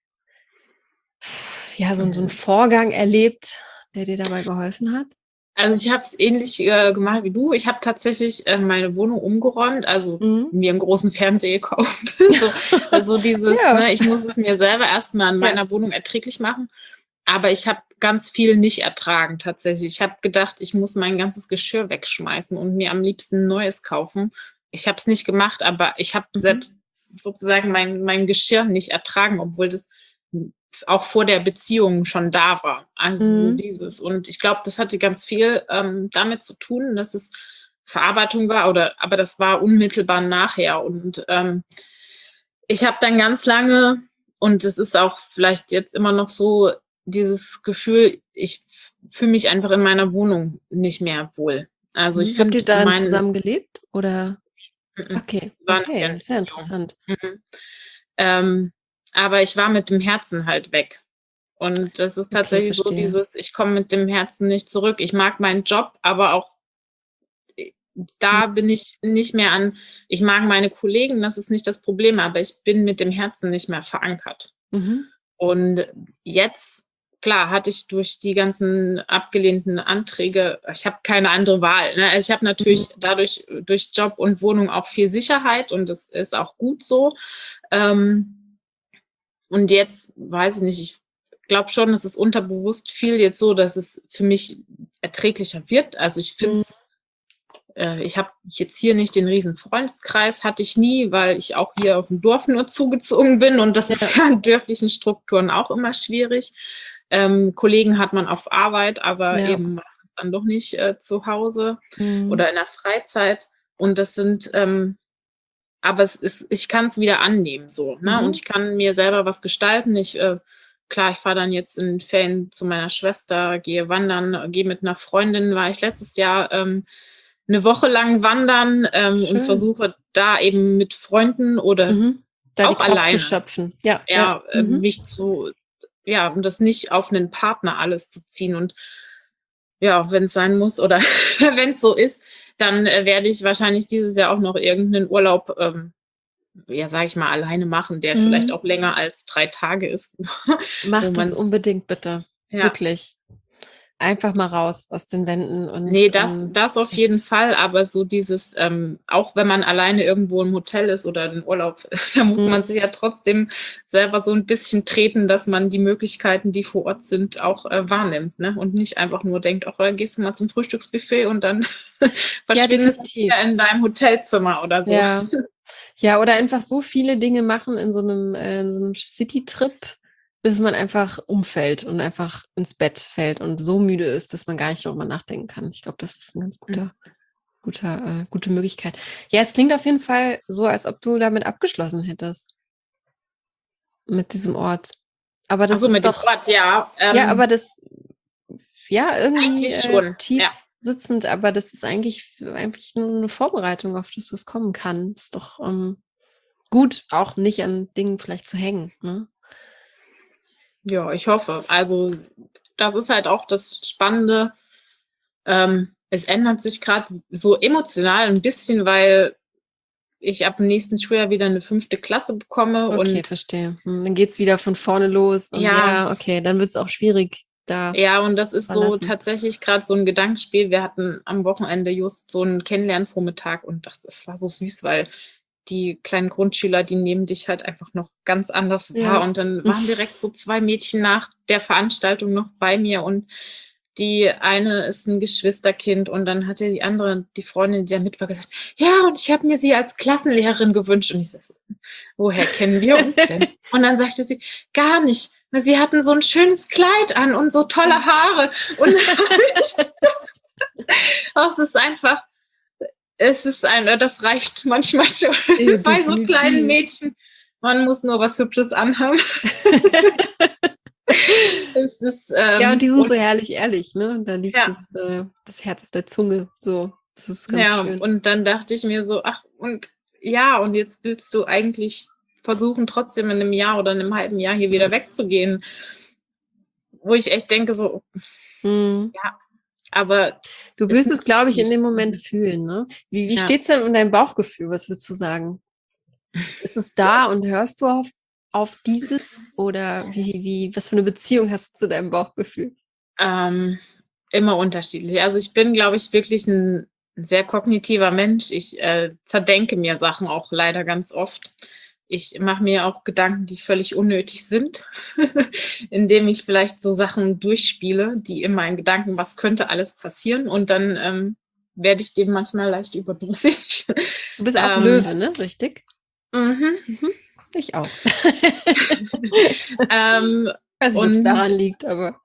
S1: ja, so 'n so 'n Vorgang erlebt, der dir dabei geholfen hat?
S2: Also ich habe es ähnlich äh, gemacht wie du. Ich habe tatsächlich äh, meine Wohnung umgeräumt, also
S1: Mhm.
S2: mir einen großen Fernseher gekauft. so, also dieses,
S1: Ja.
S2: ne, ich muss es mir selber erstmal in
S1: Ja.
S2: meiner Wohnung erträglich machen. Aber ich habe ganz viel nicht ertragen tatsächlich. Ich habe gedacht, ich muss mein ganzes Geschirr wegschmeißen und mir am liebsten ein neues kaufen. Ich habe es nicht gemacht, aber ich habe
S1: Mhm.
S2: selbst sozusagen mein, mein Geschirr nicht ertragen, obwohl das auch vor der Beziehung schon da war. Also so
S1: Mhm.
S2: dieses. Und ich glaube, das hatte ganz viel ähm, damit zu tun, dass es Verarbeitung war, oder aber das war unmittelbar nachher. Und ähm, ich habe dann ganz lange, und es ist auch vielleicht jetzt immer noch so, dieses Gefühl, ich fühle mich einfach in meiner Wohnung nicht mehr wohl. Also ich
S1: Mhm. Habt ihr
S2: finde
S1: darin
S2: mein,
S1: zusammen gelebt oder?
S2: mm,
S1: Okay,
S2: war eine
S1: okay, sehr
S2: Fernbeziehung.
S1: interessant.
S2: Mhm. Ähm, aber ich war mit dem Herzen halt weg. Und das ist
S1: Okay,
S2: tatsächlich so
S1: verstehe.
S2: dieses, ich komme mit dem Herzen nicht zurück. Ich mag meinen Job, aber auch äh,
S1: Mhm.
S2: da bin ich nicht mehr an, ich mag meine Kollegen, das ist nicht das Problem, aber ich bin mit dem Herzen nicht mehr verankert.
S1: Mhm.
S2: Und jetzt klar hatte ich durch die ganzen abgelehnten Anträge, ich habe keine andere Wahl. Ne? Also ich habe natürlich mhm. dadurch durch Job und Wohnung auch viel Sicherheit und das ist auch gut so. Ähm, und jetzt weiß ich nicht, ich glaube schon, es ist unterbewusst viel jetzt so, dass es für mich erträglicher wird. Also ich finde es, mhm. äh, ich habe jetzt hier nicht den riesen Freundeskreis, hatte ich nie, weil ich auch hier auf dem Dorf nur zugezogen bin und das ja. ist ja in dörflichen Strukturen auch immer schwierig. Ähm, Kollegen hat man auf Arbeit, aber ja. eben meistens dann doch nicht äh, zu Hause mhm. oder in der Freizeit. Und das sind, ähm, aber es ist, ich kann es wieder annehmen so. Ne? Mhm. Und ich kann mir selber was gestalten. Ich, äh, klar, ich fahre dann jetzt in Ferien zu meiner Schwester, gehe wandern, gehe mit einer Freundin, war ich letztes Jahr ähm, eine Woche lang wandern ähm, und versuche da eben mit Freunden oder
S1: mhm. da
S2: auch
S1: die Kraft
S2: alleine
S1: zu schöpfen. Ja,
S2: ja,
S1: ja.
S2: Äh,
S1: Mhm.
S2: mich zu ja, um das nicht auf einen Partner alles zu ziehen. Und ja, wenn es sein muss oder wenn es so ist, dann äh, werde ich wahrscheinlich dieses Jahr auch noch irgendeinen Urlaub, ähm, ja, sage ich mal, alleine machen, der mhm. vielleicht auch länger als drei Tage ist.
S1: Mach das unbedingt bitte. Ja. Wirklich. Einfach mal raus aus den Wänden. Und,
S2: nee, das,
S1: ähm,
S2: das auf jeden Fall, aber so dieses, ähm, auch wenn man alleine irgendwo im Hotel ist oder in Urlaub, da muss mhm. man sich ja trotzdem selber so ein bisschen treten, dass man die Möglichkeiten, die vor Ort sind, auch äh, wahrnimmt, ne? Und nicht einfach nur denkt, ach, dann gehst du mal zum Frühstücksbuffet und dann verschwindest du ja, in deinem Hotelzimmer oder so.
S1: Ja. ja, oder einfach so viele Dinge machen in so einem, äh, in so einem City-Trip, bis man einfach umfällt und einfach ins Bett fällt und so müde ist, dass man gar nicht darüber nachdenken kann. Ich glaube, das ist ein ganz guter, guter, äh, gute Möglichkeit. Ja, es klingt auf jeden Fall so, als ob du damit abgeschlossen hättest. Mit diesem Ort. Aber das
S2: also
S1: ist
S2: mit
S1: doch,
S2: dem Ort, ja.
S1: Ähm, ja, aber das, ja, irgendwie
S2: schon,
S1: äh, tief
S2: ja.
S1: sitzend, aber das ist eigentlich, eigentlich nur eine Vorbereitung, auf das was kommen kann. Ist doch ähm, gut, auch nicht an Dingen vielleicht zu hängen, ne?
S2: Ja, ich hoffe. Also das ist halt auch das Spannende. Ähm, es ändert sich gerade so emotional ein bisschen, weil ich ab dem nächsten Schuljahr wieder eine fünfte Klasse bekomme.
S1: Okay,
S2: und
S1: verstehe. Hm, dann geht's wieder von vorne los. Und ja, ja okay, dann wird es auch schwierig da.
S2: Ja, und das ist verlassen. So tatsächlich gerade so ein Gedankenspiel. Wir hatten am Wochenende just so einen Kennenlernvormittag und das, das war so süß, weil die kleinen Grundschüler, die nehmen dich halt einfach noch ganz anders wahr. Ja. Und dann waren direkt so zwei Mädchen nach der Veranstaltung noch bei mir und die eine ist ein Geschwisterkind und dann hatte die andere, die Freundin, die da mit war, gesagt, ja, und ich habe mir sie als Klassenlehrerin gewünscht. Und ich so, woher kennen wir uns denn? Und dann sagte sie, gar nicht, weil sie hatten so ein schönes Kleid an und so tolle Haare. Und oh, es ist einfach, es ist ein, das reicht manchmal schon ja, bei so kleinen Mädchen. Man muss nur was Hübsches anhaben. Es ist, ähm,
S1: ja, und die sind und, so herrlich ehrlich, ne? Da liegt ja. das, äh, das Herz auf der Zunge. So, das ist ganz
S2: ja,
S1: schön.
S2: Und dann dachte ich mir so, ach, und ja, und jetzt willst du eigentlich versuchen, trotzdem in einem Jahr oder in einem halben Jahr hier wieder wegzugehen. Wo ich echt denke, so, mhm. ja, aber.
S1: Du wirst es, glaube ich, in dem Moment fühlen, ne? Wie, wie ja. steht's denn um dein Bauchgefühl? Was würdest du sagen? Ist es da und hörst du auf? auf dieses oder wie, wie, was für eine Beziehung hast du zu deinem Bauchgefühl?
S2: Ähm, immer unterschiedlich. Also ich bin, glaube ich, wirklich ein sehr kognitiver Mensch. Ich äh, zerdenke mir Sachen auch leider ganz oft. Ich mache mir auch Gedanken, die völlig unnötig sind, indem ich vielleicht so Sachen durchspiele, die in meinen Gedanken, was könnte alles passieren und dann ähm, werde ich dem manchmal leicht überdrüssig.
S1: Du bist auch ähm, Löwe, ne? Richtig?
S2: Mhm.
S1: Mhm. Ich auch.
S2: ähm,
S1: ich weiß nicht, ob es daran liegt, aber.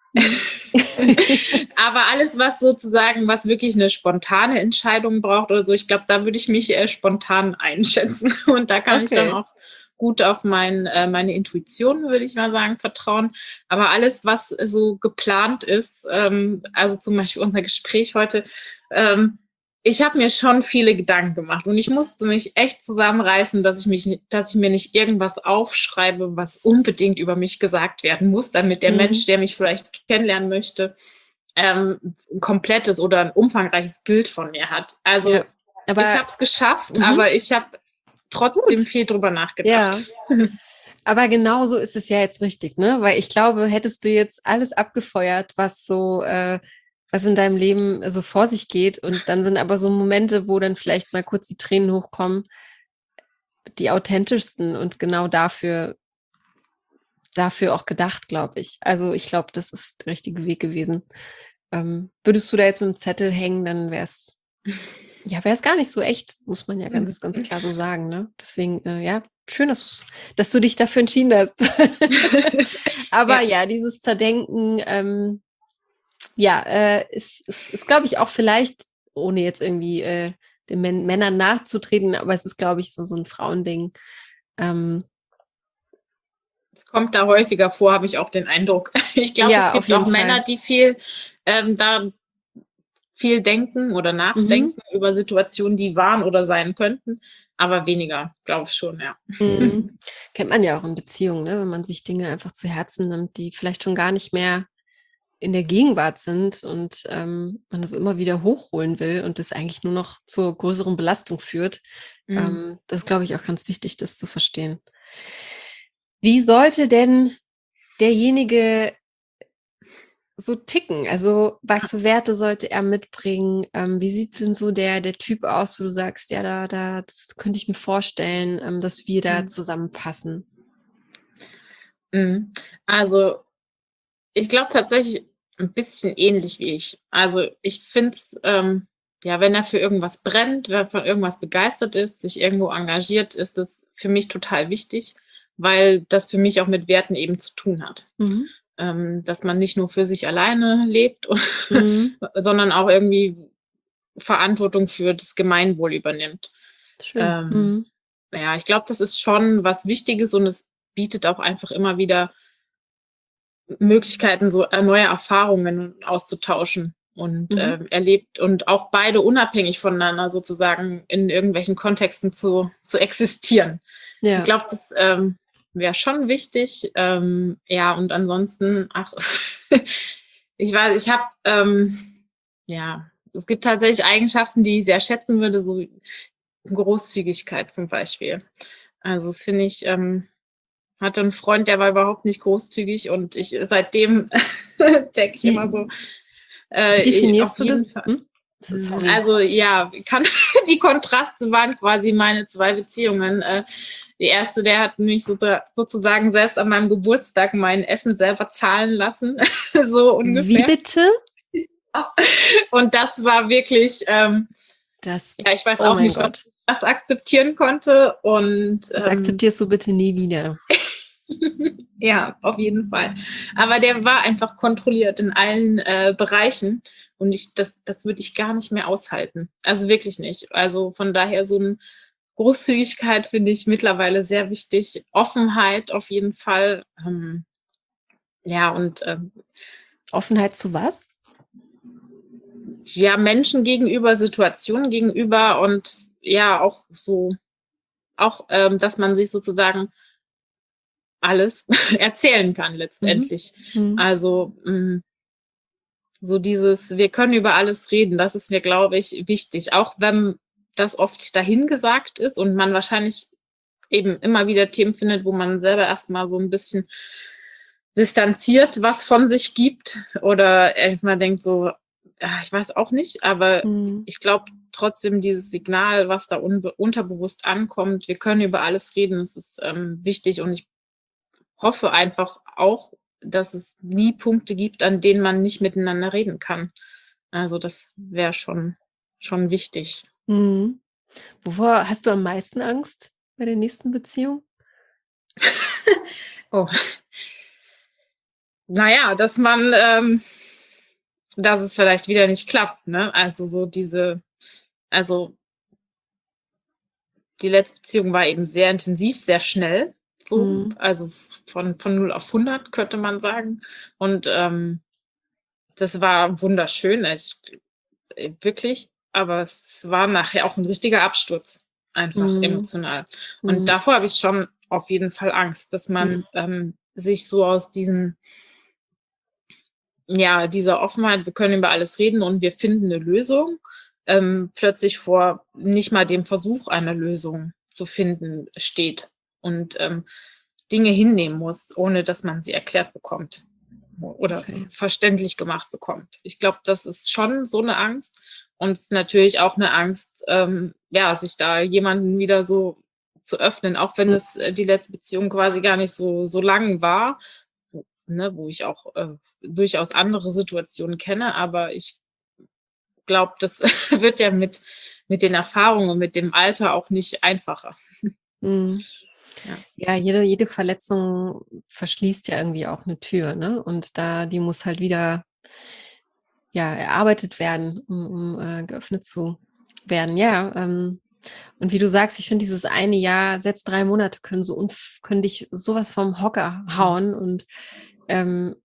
S2: aber alles, was sozusagen, was wirklich eine spontane Entscheidung braucht oder so, ich glaube, da würde ich mich äh, spontan einschätzen. Und da kann okay. ich dann auch gut auf mein, äh, meine Intuition, würde ich mal sagen, vertrauen. Aber alles, was so geplant ist, ähm, also zum Beispiel unser Gespräch heute, ähm, ich habe mir schon viele Gedanken gemacht und ich musste mich echt zusammenreißen, dass ich mich, dass ich mir nicht irgendwas aufschreibe, was unbedingt über mich gesagt werden muss, damit der mhm. Mensch, der mich vielleicht kennenlernen möchte, ähm, ein komplettes oder ein umfangreiches Bild von mir hat. Also ja, aber, ich habe es geschafft, mhm. aber ich habe trotzdem Gut. viel drüber nachgedacht.
S1: Ja. Aber genau so ist es ja jetzt richtig, ne? Weil ich glaube, hättest du jetzt alles abgefeuert, was so, äh, was in deinem Leben so vor sich geht, und dann sind aber so Momente, wo dann vielleicht mal kurz die Tränen hochkommen, die authentischsten und genau dafür, dafür auch gedacht, glaube ich. Also ich glaube, das ist der richtige Weg gewesen. Ähm, würdest du da jetzt mit dem Zettel hängen, dann wäre es, ja, wäre es gar nicht so echt, muss man ja ganz, ganz klar so sagen, ne? Deswegen, äh, ja, schön, dass, du's, dass du dich dafür entschieden hast. Aber
S2: Ja.
S1: ja, dieses Zerdenken, ähm, ja, äh, ist, ist, ist glaube ich, auch vielleicht, ohne jetzt irgendwie äh, den Män Männern nachzutreten, aber es ist, glaube ich, so, so ein Frauending. Ähm,
S2: Es kommt da häufiger vor, habe ich auch den Eindruck. Ich glaube, es
S1: ja, auf
S2: gibt auch
S1: jeden
S2: Männer,
S1: Fall.
S2: die viel ähm, da viel denken oder
S1: Mhm.
S2: nachdenken über Situationen, die waren oder sein könnten, aber weniger, glaube ich schon, ja.
S1: Mhm. Kennt man ja auch in Beziehungen, ne? Wenn man sich Dinge einfach zu Herzen nimmt, die vielleicht schon gar nicht mehr in der Gegenwart sind, und ähm, man das immer wieder hochholen will und das eigentlich nur noch zur größeren Belastung führt.
S2: Mhm.
S1: Ähm, das ist, glaube ich, auch ganz wichtig, das zu verstehen. Wie sollte denn derjenige so ticken? Also was für Werte sollte er mitbringen? Ähm, wie sieht denn so der, der Typ aus, wo du sagst, ja, da, da, das könnte ich mir vorstellen, ähm, dass wir da
S2: Mhm.
S1: zusammenpassen?
S2: Mhm. Also ich glaube tatsächlich ein bisschen ähnlich wie ich. Also ich finde es, ähm, ja, wenn er für irgendwas brennt, wenn er von irgendwas begeistert ist, sich irgendwo engagiert, ist das für mich total wichtig, weil das für mich auch mit Werten eben zu tun hat.
S1: Mhm.
S2: Ähm, dass man nicht nur für sich alleine lebt,
S1: Mhm.
S2: sondern auch irgendwie Verantwortung für das Gemeinwohl übernimmt.
S1: Schön.
S2: Ähm,
S1: Mhm.
S2: ja, ich glaube, das ist schon was Wichtiges, und es bietet auch einfach immer wieder Möglichkeiten, so äh, neue Erfahrungen auszutauschen und
S1: Mhm.
S2: ähm, erlebt und auch beide unabhängig voneinander sozusagen in irgendwelchen Kontexten zu, zu existieren. Ich
S1: Ja.
S2: glaube, das ähm, wäre schon wichtig. Ähm, ja, und ansonsten, ach, ich weiß, ich habe, ähm, ja, es gibt tatsächlich Eigenschaften, die ich sehr schätzen würde, so Großzügigkeit zum Beispiel. Also das finde ich, ähm, hatte einen Freund, der war überhaupt nicht großzügig, und ich seitdem denke ich immer so,
S1: Wie, wie
S2: äh, auf
S1: definierst du
S2: jeden
S1: das?
S2: Fall.
S1: Hm? Sorry.
S2: Also ja, kann, die Kontraste waren quasi meine zwei Beziehungen. Äh, die erste, der hat mich so, sozusagen selbst an meinem Geburtstag mein Essen selber zahlen lassen, so
S1: Wie
S2: ungefähr.
S1: bitte?
S2: Und das war wirklich, ähm,
S1: Das,
S2: ja, ich weiß
S1: oh
S2: auch
S1: mein
S2: nicht, ob
S1: Gott.
S2: ich das akzeptieren konnte. Und
S1: Das
S2: ähm,
S1: akzeptierst du bitte nie wieder.
S2: ja, auf jeden Fall. Aber der war einfach kontrolliert in allen äh, Bereichen, und ich, das, das würde ich gar nicht mehr aushalten. Also wirklich nicht. Also von daher so eine Großzügigkeit finde ich mittlerweile sehr wichtig. Offenheit auf jeden Fall. Ähm, ja, und ähm,
S1: Offenheit zu was?
S2: ja, Menschen gegenüber, Situationen gegenüber, und ja, auch so, auch, ähm, dass man sich sozusagen alles erzählen kann
S1: Mhm.
S2: letztendlich.
S1: Mhm.
S2: Also mh, so dieses, wir können über alles reden, das ist mir, glaube ich, wichtig. Auch wenn das oft dahingesagt ist und man wahrscheinlich eben immer wieder Themen findet, wo man selber erstmal so ein bisschen distanziert was von sich gibt oder erstmal denkt so, ja, ich weiß auch nicht, aber
S1: Mhm.
S2: ich glaube trotzdem dieses Signal, was da unbe- unterbewusst ankommt, wir können über alles reden, das ist ähm, wichtig, und ich hoffe einfach auch, dass es nie Punkte gibt, an denen man nicht miteinander reden kann. Also das wäre schon, schon wichtig.
S1: Mhm. Wovor hast du am meisten Angst bei der nächsten Beziehung?
S2: Oh, naja, dass man, ähm, dass es vielleicht wieder nicht klappt, ne? Also so diese, also die letzte Beziehung war eben sehr intensiv, sehr schnell, so,
S1: Mhm.
S2: also von, von null auf hundert könnte man sagen. Und ähm, das war wunderschön, ich, wirklich, aber es war nachher auch ein richtiger Absturz, einfach
S1: Mhm.
S2: emotional. Und
S1: Mhm.
S2: davor habe ich schon auf jeden Fall Angst, dass man
S1: Mhm.
S2: ähm, sich so aus diesen, ja, dieser Offenheit, wir können über alles reden und wir finden eine Lösung, ähm, plötzlich vor nicht mal dem Versuch einer Lösung zu finden steht. Und ähm, Dinge hinnehmen muss, ohne dass man sie erklärt bekommt oder
S1: Okay.
S2: verständlich gemacht bekommt. Ich glaube, das ist schon so eine Angst und es ist natürlich auch eine Angst, ähm, ja, sich da jemanden wieder so zu öffnen, auch wenn
S1: Mhm.
S2: es äh, die letzte Beziehung quasi gar nicht so so lang war, wo ne, wo ich auch, äh, durchaus andere Situationen kenne, aber ich glaube, das wird ja mit mit den Erfahrungen und mit dem Alter auch nicht einfacher.
S1: Mhm.
S2: Ja.
S1: Ja, jede, jede Verletzung verschließt ja irgendwie auch eine Tür, ne? Und da, die muss halt wieder, ja, erarbeitet werden, um, um äh, geöffnet zu werden. Ja, ähm, und wie du sagst, ich finde dieses eine Jahr, selbst drei Monate können so unf können dich sowas vom Hocker
S2: Mhm.
S1: hauen. Und ähm,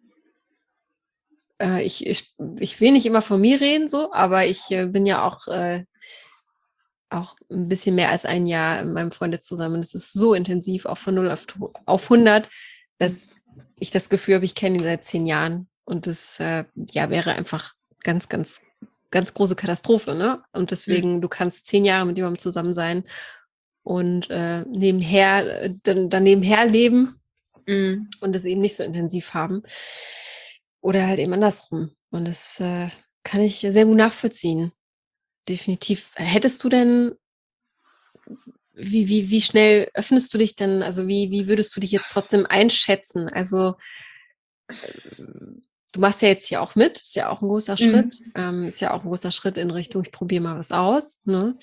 S1: äh, ich, ich, ich will nicht immer von mir reden, so, aber ich äh, bin ja auch, äh, auch ein bisschen mehr als ein Jahr mit meinem Freund zusammen. Es ist so intensiv, auch von null auf, tu- auf hundert,
S2: Mhm.
S1: dass ich das Gefühl habe, ich kenne ihn seit zehn Jahren. Und das äh, ja, wäre einfach ganz, ganz, ganz große Katastrophe, ne? Und
S2: Mhm.
S1: deswegen, du kannst zehn Jahre mit jemandem zusammen sein und äh, nebenher, äh, dann, dann nebenher leben
S2: Mhm.
S1: und es eben nicht so intensiv haben. Oder halt eben andersrum. Und das äh, kann ich sehr gut nachvollziehen. Definitiv. Hättest du denn, wie, wie, wie schnell öffnest du dich denn? Also wie, wie würdest du dich jetzt trotzdem einschätzen? Also du machst ja jetzt hier auch mit, ist ja auch ein großer
S2: Mhm.
S1: Schritt, ähm, ist ja auch ein großer Schritt in Richtung, ich probiere mal was aus. Ne?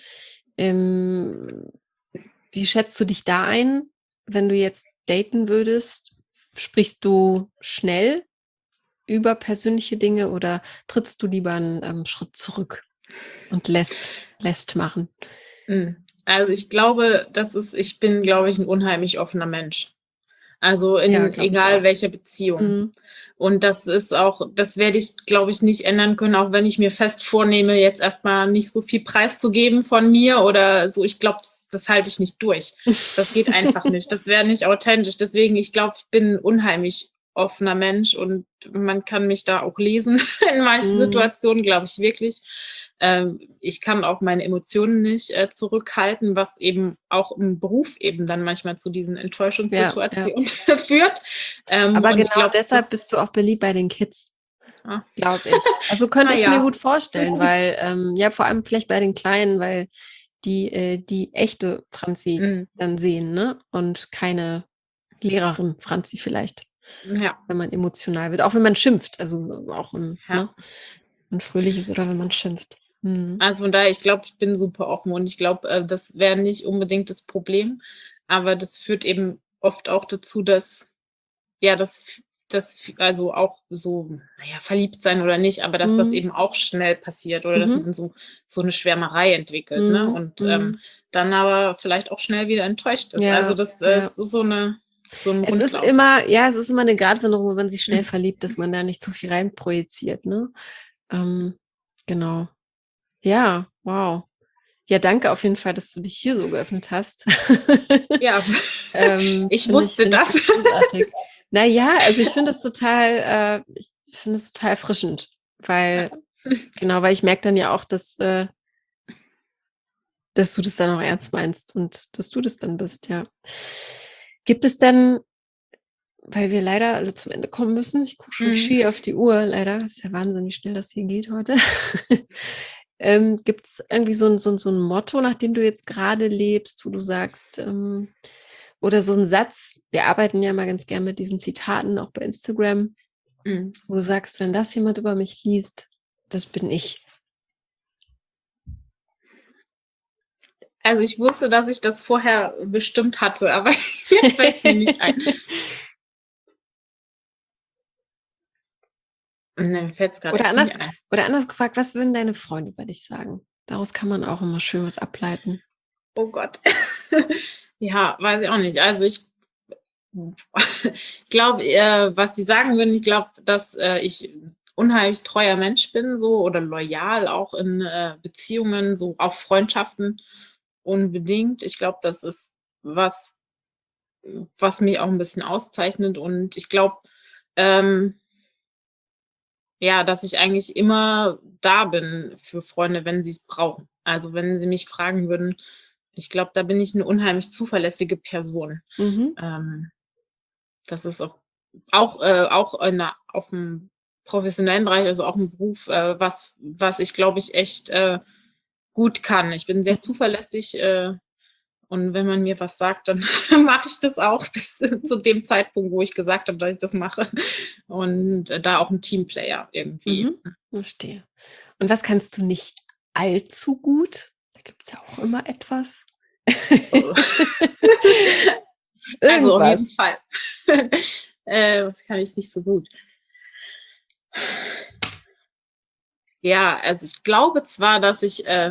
S1: Ähm, wie schätzt du dich da ein, wenn du jetzt daten würdest? Sprichst du schnell über persönliche Dinge oder trittst du lieber einen ähm, Schritt zurück und lässt, lässt machen?
S2: Mhm. Also, ich glaube, das ist ich bin, glaube ich, ein unheimlich offener Mensch. Also,
S1: Ja,
S2: in
S1: glaube ich
S2: egal
S1: auch.
S2: welcher Beziehung.
S1: Mhm.
S2: Und das ist auch das werde ich, glaube ich, nicht ändern können, auch wenn ich mir fest vornehme, jetzt erstmal nicht so viel preiszugeben von mir oder so. Ich glaube, das das halte ich nicht durch. Das geht einfach nicht. Das wäre nicht authentisch. Deswegen, ich glaube, ich bin 'n unheimlich offener Mensch und man kann mich da auch lesen in manchen
S1: Mhm.
S2: Situationen, glaube ich wirklich. Ähm, ich kann auch meine Emotionen nicht, äh, zurückhalten, was eben auch im Beruf eben dann manchmal zu diesen
S1: Ja, ja.
S2: Enttäuschungssituationen führt. Ähm,
S1: Aber
S2: und ich
S1: genau
S2: glaube,
S1: deshalb
S2: das
S1: bist du auch beliebt bei den Kids,
S2: ah,
S1: glaube ich. Also
S2: na
S1: könnte ich mir
S2: ja.
S1: gut vorstellen, weil, ähm, ja, vor allem vielleicht bei den Kleinen, weil die, äh, die echte Franzi
S2: Mhm.
S1: dann sehen, ne? Und keine Lehrerin Franzi vielleicht,
S2: Ja,
S1: wenn man emotional wird. Auch wenn man schimpft, also auch im,
S2: ja.
S1: ne? Und fröhlich ist oder wenn man schimpft. Mhm.
S2: Also, von daher, ich glaube, ich bin super offen und ich glaube, äh, das wäre nicht unbedingt das Problem, aber das führt eben oft auch dazu, dass ja, dass f dass f also auch so, na ja, verliebt sein oder nicht, aber dass das
S1: Mhm.
S2: eben auch schnell passiert oder dass
S1: Mhm.
S2: man so so 'ne Schwärmerei entwickelt, ne?
S1: Mhm.
S2: Und, ähm,
S1: Mhm.
S2: dann aber vielleicht auch schnell wieder enttäuscht ist. Also,
S1: Ja,
S2: das, äh,
S1: ja.
S2: ist so 'ne so 'n
S1: Es ist
S2: Rundlauf.
S1: immer, ja, es ist immer eine Gratwanderung, wenn man sich schnell
S2: Mhm.
S1: verliebt, dass man da nicht zu viel reinprojiziert, ne? Ähm, genau. Ja, wow. Ja, danke auf jeden Fall, dass du dich hier so geöffnet hast.
S2: Ja,
S1: Ähm,
S2: ich
S1: finde ich
S2: wusste
S1: finde ich
S2: das.
S1: ganz großartig. Na ja, also ich finde es total äh, ich finde es total erfrischend,
S2: Ja.
S1: weil genau, weil ich merke dann ja auch, dass äh, dass du das dann auch ernst meinst und dass du das dann bist, ja. Gibt es denn, weil wir leider alle zum Ende kommen müssen, ich gucke schon, ich
S2: Mhm.
S1: schiele auf die Uhr leider, ist ja Wahnsinn, wie schnell das hier geht heute. Ähm, gibt's irgendwie so 'n so 'n so 'n Motto, nach dem du jetzt gerade lebst, wo du sagst, ähm oder so 'n Satz, wir arbeiten ja mal ganz gern mit diesen Zitaten, auch bei Instagram,
S2: Mhm.
S1: wo du sagst: „Wenn das jemand über mich liest, das bin ich.“
S2: Also, ich wusste, dass ich das vorher bestimmt hatte, aber jetzt fällt's mir nicht ein. Ne, mir fällt's grad
S1: Oder
S2: echt nicht
S1: anders
S2: ein.
S1: oder anders gefragt, was würden deine Freunde über dich sagen? Daraus kann man auch immer schön was ableiten.
S2: Oh Gott. Ja, weiß ich auch nicht. Also, ich glaube, äh, was sie sagen würden, ich glaube, dass, äh, ich unheimlich treuer Mensch bin so oder loyal auch in, äh, Beziehungen, so auch Freundschaften unbedingt. Ich glaube, das ist was, was mich auch 'n bisschen auszeichnet und ich glaube, ähm, ja, dass ich eigentlich immer da bin für Freunde, wenn sie's brauchen. Also, wenn sie mich fragen würden ich glaube, da bin ich eine unheimlich zuverlässige Person.
S1: Mhm.
S2: Ähm, das ist auch, auch, äh, auch in der, auf dem professionellen Bereich, also auch im Beruf, äh, was, was ich, glaube ich, echt äh, gut kann. Ich bin sehr zuverlässig äh, und wenn man mir was sagt, dann mache ich das auch bis zu dem Zeitpunkt, wo ich gesagt habe, dass ich das mache. Und äh, da auch ein Teamplayer irgendwie.
S1: Mhm. Verstehe. Und was kannst du nicht allzu gut? Da gibt es ja auch immer etwas.
S2: Also auf jeden
S1: Irgendwas.
S2: Fall. äh, was kann ich nicht so gut? Ja, also ich glaube zwar, dass ich äh,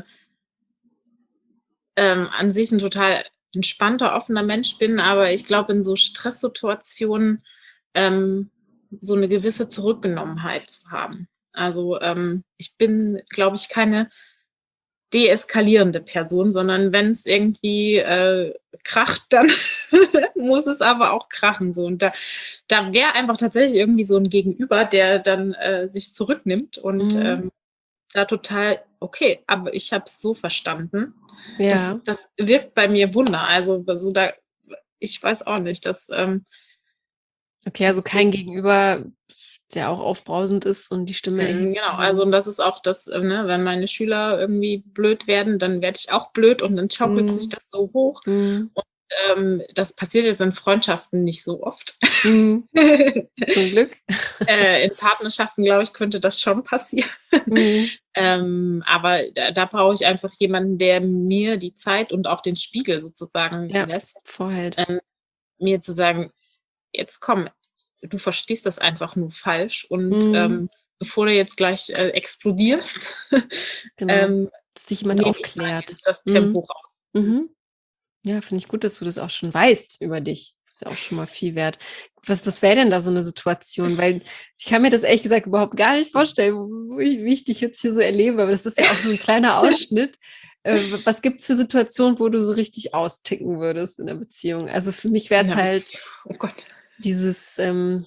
S2: ähm, an sich ein total entspannter, offener Mensch bin, aber ich glaube, in so Stresssituationen ähm, so eine gewisse Zurückgenommenheit zu haben. Also ähm, ich bin, glaube ich, keine deeskalierende Person, sondern wenn es irgendwie äh, kracht, dann muss es aber auch krachen. So. Und da, da wäre einfach tatsächlich irgendwie so ein Gegenüber, der dann äh, sich zurücknimmt und
S1: Mhm.
S2: ähm, da total, okay, aber ich habe es so verstanden. Das,
S1: Ja.
S2: das wirkt bei mir Wunder. Also so da, ich weiß auch nicht, dass ähm,
S1: Okay, also kein Gegenüber, der auch aufbrausend ist und die Stimme
S2: Mm,
S1: erhebt,
S2: genau, also
S1: sondern
S2: und das ist auch das, äh, ne, wenn meine Schüler irgendwie blöd werden, dann werde ich auch blöd und dann schaukelt sich
S1: mhm.
S2: das so hoch.
S1: Mhm.
S2: Und ähm, das passiert jetzt in Freundschaften nicht so oft.
S1: Mhm. Zum Glück.
S2: äh, in Partnerschaften, glaube ich, könnte das schon passieren.
S1: Mhm.
S2: ähm, aber da, da brauche ich einfach jemanden, der mir die Zeit und auch den Spiegel sozusagen
S1: Ja,
S2: lässt,
S1: Vorhalt.
S2: ähm, mir zu sagen, jetzt komm, du verstehst das einfach nur falsch und
S1: Mhm.
S2: ähm, bevor du jetzt gleich äh, explodierst,
S1: Genau.
S2: ähm,
S1: Dass dich jemand
S2: nehme ich mal
S1: aufklärt.
S2: eben das
S1: Mhm.
S2: Tempo raus.
S1: Mhm. Ja, finde ich gut, dass du das auch schon weißt über dich. Ist ja auch schon mal viel wert. Was, was wäre denn da so eine Situation? Weil ich kann mir das ehrlich gesagt überhaupt gar nicht vorstellen, wo ich, wie ich dich jetzt hier so erlebe. Aber das ist ja auch nur ein kleiner Ausschnitt. Äh, was gibt es für Situationen, wo du so richtig austicken würdest in der Beziehung? Also für mich wäre
S2: In
S1: es
S2: der Beziehung.
S1: halt
S2: Oh Gott.
S1: dieses, ähm,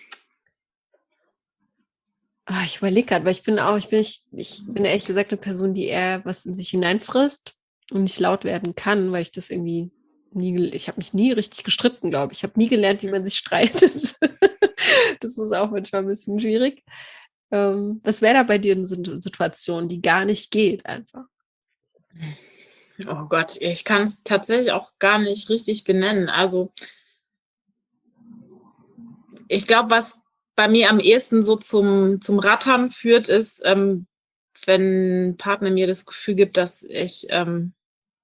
S1: ah, ich überlege gerade, weil ich bin auch, ich bin, ich, ich bin ehrlich gesagt eine Person, die eher was in sich hineinfrisst und nicht laut werden kann, weil ich das irgendwie nie, gel- ich habe mich nie richtig gestritten, glaube ich. Ich habe nie gelernt, wie man sich streitet. Das ist auch manchmal ein bisschen schwierig. Ähm, was wäre da bei dir eine Sit- Situation, die gar nicht geht einfach?
S2: Oh Gott, ich kann es tatsächlich auch gar nicht richtig benennen. Also ich glaube, was bei mir am ehesten so zum, zum Rattern führt, ist, ähm, wenn ein Partner mir das Gefühl gibt, dass ich, ähm,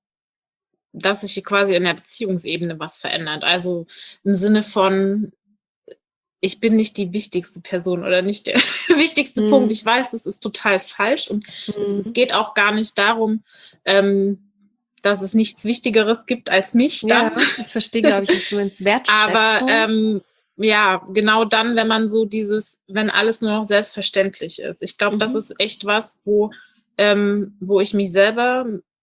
S2: dass sich quasi in der Beziehungsebene was verändert. Also im Sinne von, ich bin nicht die wichtigste Person oder nicht der wichtigste Punkt.
S1: Hm,
S2: Ich weiß, das ist total falsch und es, es
S1: hm.
S2: geht auch gar nicht darum, ähm, dass es nichts Wichtigeres gibt als mich dann.
S1: Ja, ich verstehe, glaube ich, was du meinst.
S2: Aber
S1: Wertschätzung.
S2: ähm, ja, genau dann, wenn man so dieses, wenn alles nur noch selbstverständlich ist. Ich glaube, das
S1: Mhm.
S2: ist echt was, wo, ähm, wo ich mich selber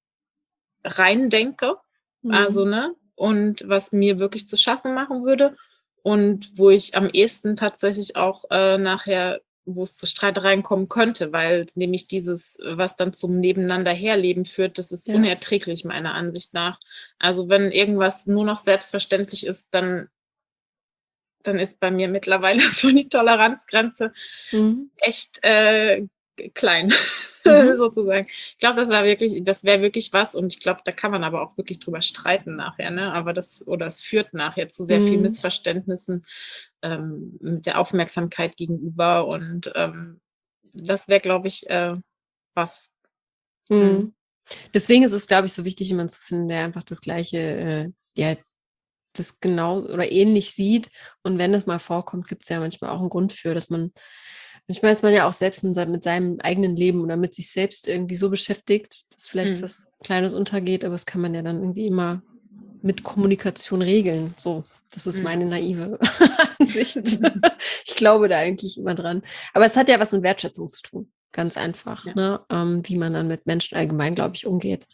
S2: reindenke. Also,
S1: Mhm.
S2: ne? Und was mir wirklich zu schaffen machen würde. Und wo ich am ehesten tatsächlich auch äh, nachher, wo es zu Streitereien kommen könnte, weil nämlich dieses, was dann zum Nebeneinander herleben führt, das ist
S1: Ja.
S2: unerträglich meiner Ansicht nach. Also wenn irgendwas nur noch selbstverständlich ist, dann, dann ist bei mir mittlerweile so die Toleranzgrenze
S1: Mhm.
S2: echt äh, klein,
S1: Mhm.
S2: sozusagen. Ich glaube, das war wirklich, das wäre wirklich was und ich glaube, da kann man aber auch wirklich drüber streiten nachher, ne? Aber das, oder es führt nachher zu sehr viel
S1: Mhm.
S2: Missverständnissen ähm, mit der Aufmerksamkeit gegenüber und ähm, das wäre, glaube ich, äh, was. Hm.
S1: Mhm. Deswegen ist es, glaube ich, so wichtig, jemanden zu finden, der einfach das Gleiche, äh, ja, das genau oder ähnlich sieht. Und wenn es mal vorkommt, gibt es ja manchmal auch einen Grund für, dass man, manchmal ist man ja auch selbst in sein, mit seinem eigenen Leben oder mit sich selbst irgendwie so beschäftigt, dass vielleicht
S2: Hm.
S1: was Kleines untergeht, aber das kann man ja dann irgendwie immer mit Kommunikation regeln. So, das ist
S2: Hm.
S1: meine naive Ansicht. Ich glaube da eigentlich immer dran. Aber es hat ja was mit Wertschätzung zu tun. Ganz einfach,
S2: Ja.
S1: ne? Ähm, wie man dann mit Menschen allgemein, glaube ich, umgeht.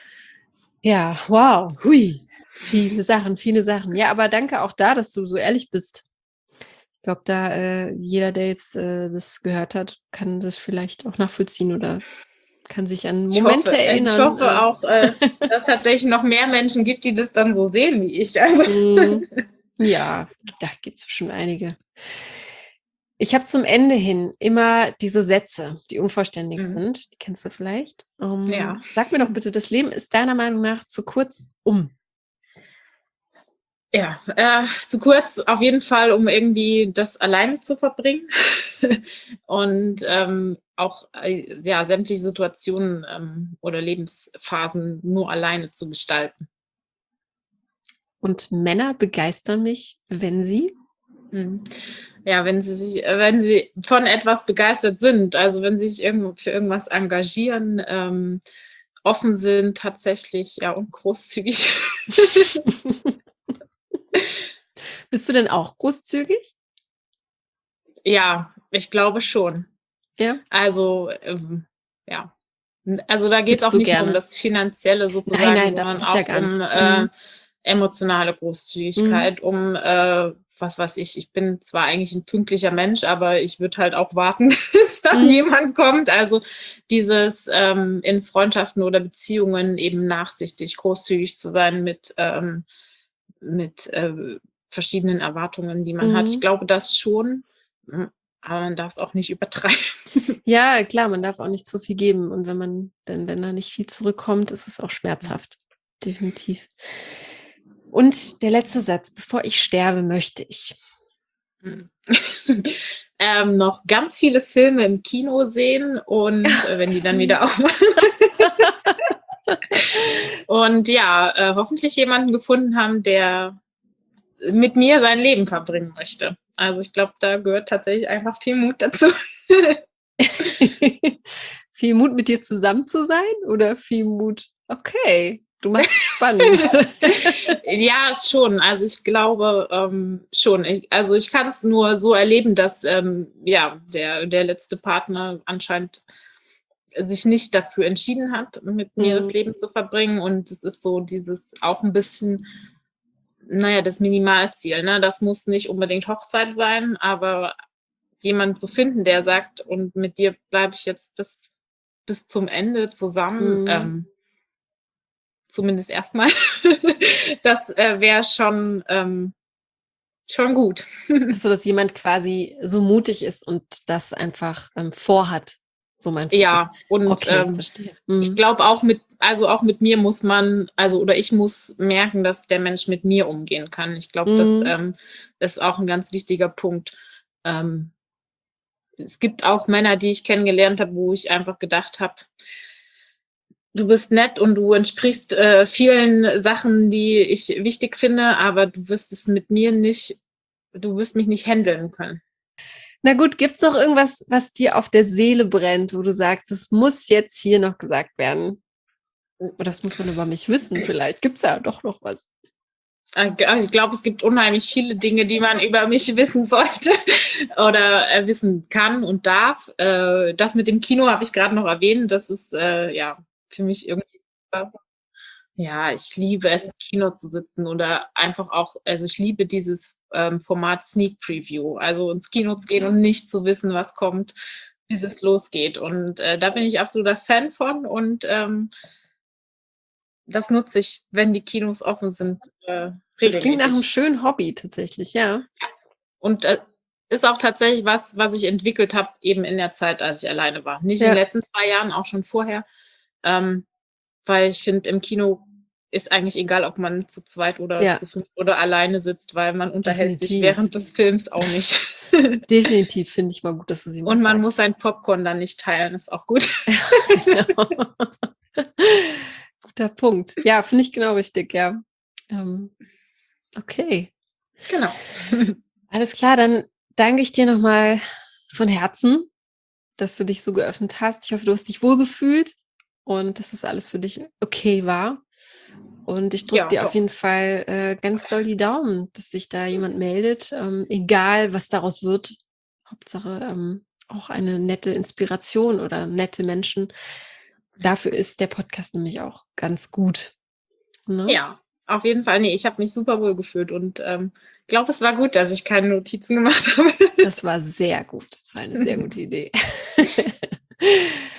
S1: Ja, wow. Hui. Viele Sachen, viele Sachen. Ja, aber danke auch da, dass du so ehrlich bist. Ich glaube, da äh, jeder, der jetzt äh, das gehört hat, kann das vielleicht auch nachvollziehen oder kann sich an
S2: Ich
S1: Momente
S2: hoffe, also ich
S1: erinnern.
S2: hoffe
S1: äh,
S2: auch, äh, dass es tatsächlich noch mehr Menschen gibt, die das dann so sehen wie ich. Also,
S1: mm, ja, da gibt es schon einige. Ich habe zum Ende hin immer diese Sätze, die unvollständig
S2: mhm.
S1: sind. Die kennst du vielleicht.
S2: Ja.
S1: Ähm, sag mir doch bitte, das Leben ist deiner Meinung nach zu kurz, um.
S2: Ja, äh, zu kurz auf jeden Fall, um irgendwie das alleine zu verbringen und ähm, auch äh, ja, sämtliche Situationen ähm, oder Lebensphasen nur alleine zu gestalten.
S1: Und Männer begeistern mich, wenn sie.
S2: Mhm. Ja, wenn sie sich, äh, wenn sie von etwas begeistert sind, also wenn sie sich irgendwo für irgendwas engagieren, ähm, offen sind tatsächlich, ja, und großzügig.
S1: Bist du denn auch großzügig?
S2: Ja, ich glaube schon.
S1: Ja.
S2: Also, ähm, ja. N- Also da geht es
S1: Gibst
S2: auch
S1: du
S2: nicht nur um
S1: gerne?
S2: das Finanzielle
S1: Nein,
S2: sozusagen,
S1: nein, darum
S2: sondern
S1: geht's ja
S2: auch
S1: gar
S2: um
S1: nicht.
S2: äh,
S1: Mhm.
S2: emotionale
S1: Mhm.
S2: Großzügigkeit, um äh, was weiß ich, ich bin zwar eigentlich ein pünktlicher Mensch, aber ich würde halt auch warten, bis dann
S1: Mhm.
S2: jemand kommt. Also dieses ähm, in Freundschaften oder Beziehungen eben nachsichtig, großzügig zu sein mit, ähm, mit äh, verschiedenen Erwartungen, die man hat. Ich
S1: Mhm.
S2: glaube das schon, mm, aber man darf es auch nicht übertreiben.
S1: Ja, klar, man darf auch nicht zu viel geben. Und wenn man, denn wenn da nicht viel zurückkommt, ist es auch schmerzhaft. Definitiv. Und der letzte Satz, bevor ich sterbe, möchte ich.
S2: Hm. ähm, noch ganz viele Filme im Kino sehen und äh, wenn die dann wieder
S1: Süß.
S2: aufmachen. Und ja, äh, hoffentlich jemanden gefunden haben, der mit mir sein Leben verbringen möchte. Also ich glaube, da gehört tatsächlich einfach viel Mut dazu.
S1: Viel Mut, mit dir zusammen zu sein oder viel Mut, okay, du machst es spannend.
S2: Ja, schon. Also ich glaube ähm, schon. Ich, also ich kann es nur so erleben, dass ähm, ja der, der letzte Partner anscheinend sich nicht dafür entschieden hat, mit mir das
S1: Mhm.
S2: Leben zu verbringen. Und es ist so dieses auch ein bisschen, naja, das Minimalziel. Ne? Das muss nicht unbedingt Hochzeit sein, aber jemanden zu finden, der sagt, und mit dir bleibe ich jetzt bis, bis zum Ende zusammen,
S1: Mhm.
S2: ähm, zumindest erstmal, das äh, wäre schon, ähm, schon gut.
S1: Also, dass jemand quasi so mutig ist und das einfach ähm, vorhat. So meinst du das?
S2: Ja, und
S1: Okay,
S2: ähm,
S1: verstehe.
S2: ich
S1: Mhm.
S2: glaube auch mit, also auch mit mir muss man, also oder ich muss merken, dass der Mensch mit mir umgehen kann. Ich glaube, das
S1: Mhm.
S2: ähm, ist auch ein ganz wichtiger Punkt. Ähm, es gibt auch Männer, die ich kennengelernt habe, wo ich einfach gedacht habe, du bist nett und du entsprichst äh, vielen Sachen, die ich wichtig finde, aber du wirst es mit mir nicht, du wirst mich nicht handeln können.
S1: Na gut, gibt's noch irgendwas, was dir auf der Seele brennt, wo du sagst, das muss jetzt hier noch gesagt werden? Oder das muss man über mich wissen vielleicht. Gibt's ja doch noch was.
S2: Also ich glaube, es gibt unheimlich viele Dinge, die man über mich wissen sollte oder äh, wissen kann und darf. Äh, das mit dem Kino habe ich gerade noch erwähnt. Das ist äh, ja für mich irgendwie, ja, ich liebe es, im Kino zu sitzen oder einfach auch, also ich liebe dieses ähm, Format Sneak Preview, also ins Kino zu gehen und nicht zu wissen, was kommt, bis es losgeht. Und äh, da bin ich absoluter Fan von und ähm, das nutze ich, wenn die Kinos offen sind, äh,
S1: Das klingt nach einem
S2: regelmäßig.
S1: schönen Hobby tatsächlich, ja.
S2: Und äh, ist auch tatsächlich was, was ich entwickelt habe, eben in der Zeit, als ich alleine war. Nicht in den
S1: Ja,
S2: letzten zwei Jahren, auch schon vorher. Ähm, weil ich finde, im Kino ist eigentlich egal, ob man zu zweit oder
S1: ja,
S2: zu fünf oder alleine sitzt, weil man unterhält sich
S1: definitiv.
S2: während des Films auch nicht.
S1: Definitiv finde ich mal gut, dass du es
S2: Und
S1: jemand
S2: man
S1: sagst.
S2: muss sein Popcorn dann nicht teilen, ist auch gut.
S1: Genau. Guter Punkt. Ja, finde ich genau richtig, ja. Ähm, okay.
S2: Genau.
S1: Alles klar, dann danke ich dir nochmal von Herzen, dass du dich so geöffnet hast. Ich hoffe, du hast dich wohlgefühlt und dass das alles für dich okay war. Und ich drücke
S2: Ja,
S1: dir auf
S2: doch.
S1: jeden Fall äh, ganz doll die Daumen, dass sich da jemand meldet, ähm, egal was daraus wird. Hauptsache ähm, auch eine nette Inspiration oder nette Menschen. Dafür ist der Podcast nämlich auch ganz gut. Ne?
S2: Ja, auf jeden Fall. Nee, ich habe mich super wohl gefühlt und ähm, glaube, es war gut, dass ich keine Notizen gemacht habe.
S1: Das war sehr gut. Das war eine sehr gute Idee.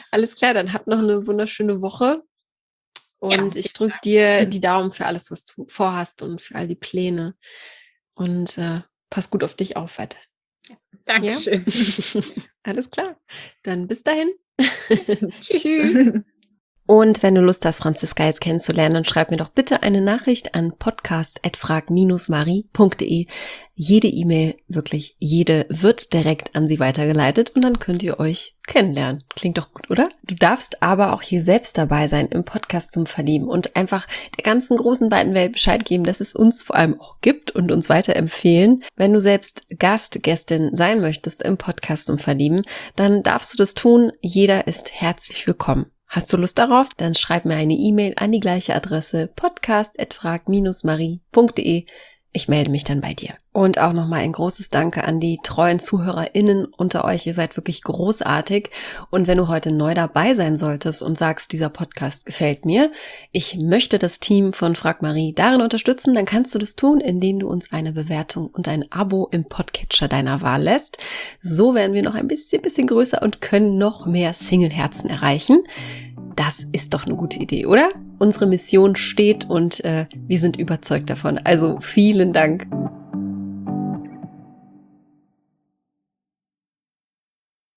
S1: Alles klar, dann habt noch eine wunderschöne Woche. Und
S2: Ja,
S1: ich drücke dir die Daumen für alles, was du vorhast und für all die Pläne. Und äh, pass gut auf dich auf weiter.
S2: Dankeschön.
S1: Ja? Alles klar. Dann bis dahin.
S2: Tschüss.
S1: Tschüss. Und wenn du Lust hast, Franziska jetzt kennenzulernen, dann schreib mir doch bitte eine Nachricht an podcast at frag marie punkt de. Jede E-Mail, wirklich jede, wird direkt an sie weitergeleitet und dann könnt ihr euch kennenlernen. Klingt doch gut, oder? Du darfst aber auch hier selbst dabei sein im Podcast zum Verlieben und einfach der ganzen großen weiten Welt Bescheid geben, dass es uns vor allem auch gibt und uns weiterempfehlen. Wenn du selbst Gast, Gästin sein möchtest im Podcast zum Verlieben, dann darfst du das tun. Jeder ist herzlich willkommen. Hast du Lust darauf? Dann schreib mir eine E-Mail an die gleiche Adresse podcast at frag marie punkt de. Ich melde mich dann bei dir. Und auch nochmal ein großes Danke an die treuen ZuhörerInnen unter euch. Ihr seid wirklich großartig. Und wenn du heute neu dabei sein solltest und sagst, dieser Podcast gefällt mir, ich möchte das Team von Frag Marie darin unterstützen, dann kannst du das tun, indem du uns eine Bewertung und ein Abo im Podcatcher deiner Wahl lässt. So werden wir noch ein bisschen, bisschen größer und können noch mehr Single-Herzen erreichen. Das ist doch eine gute Idee, oder? Unsere Mission steht und äh, wir sind überzeugt davon. Also vielen Dank.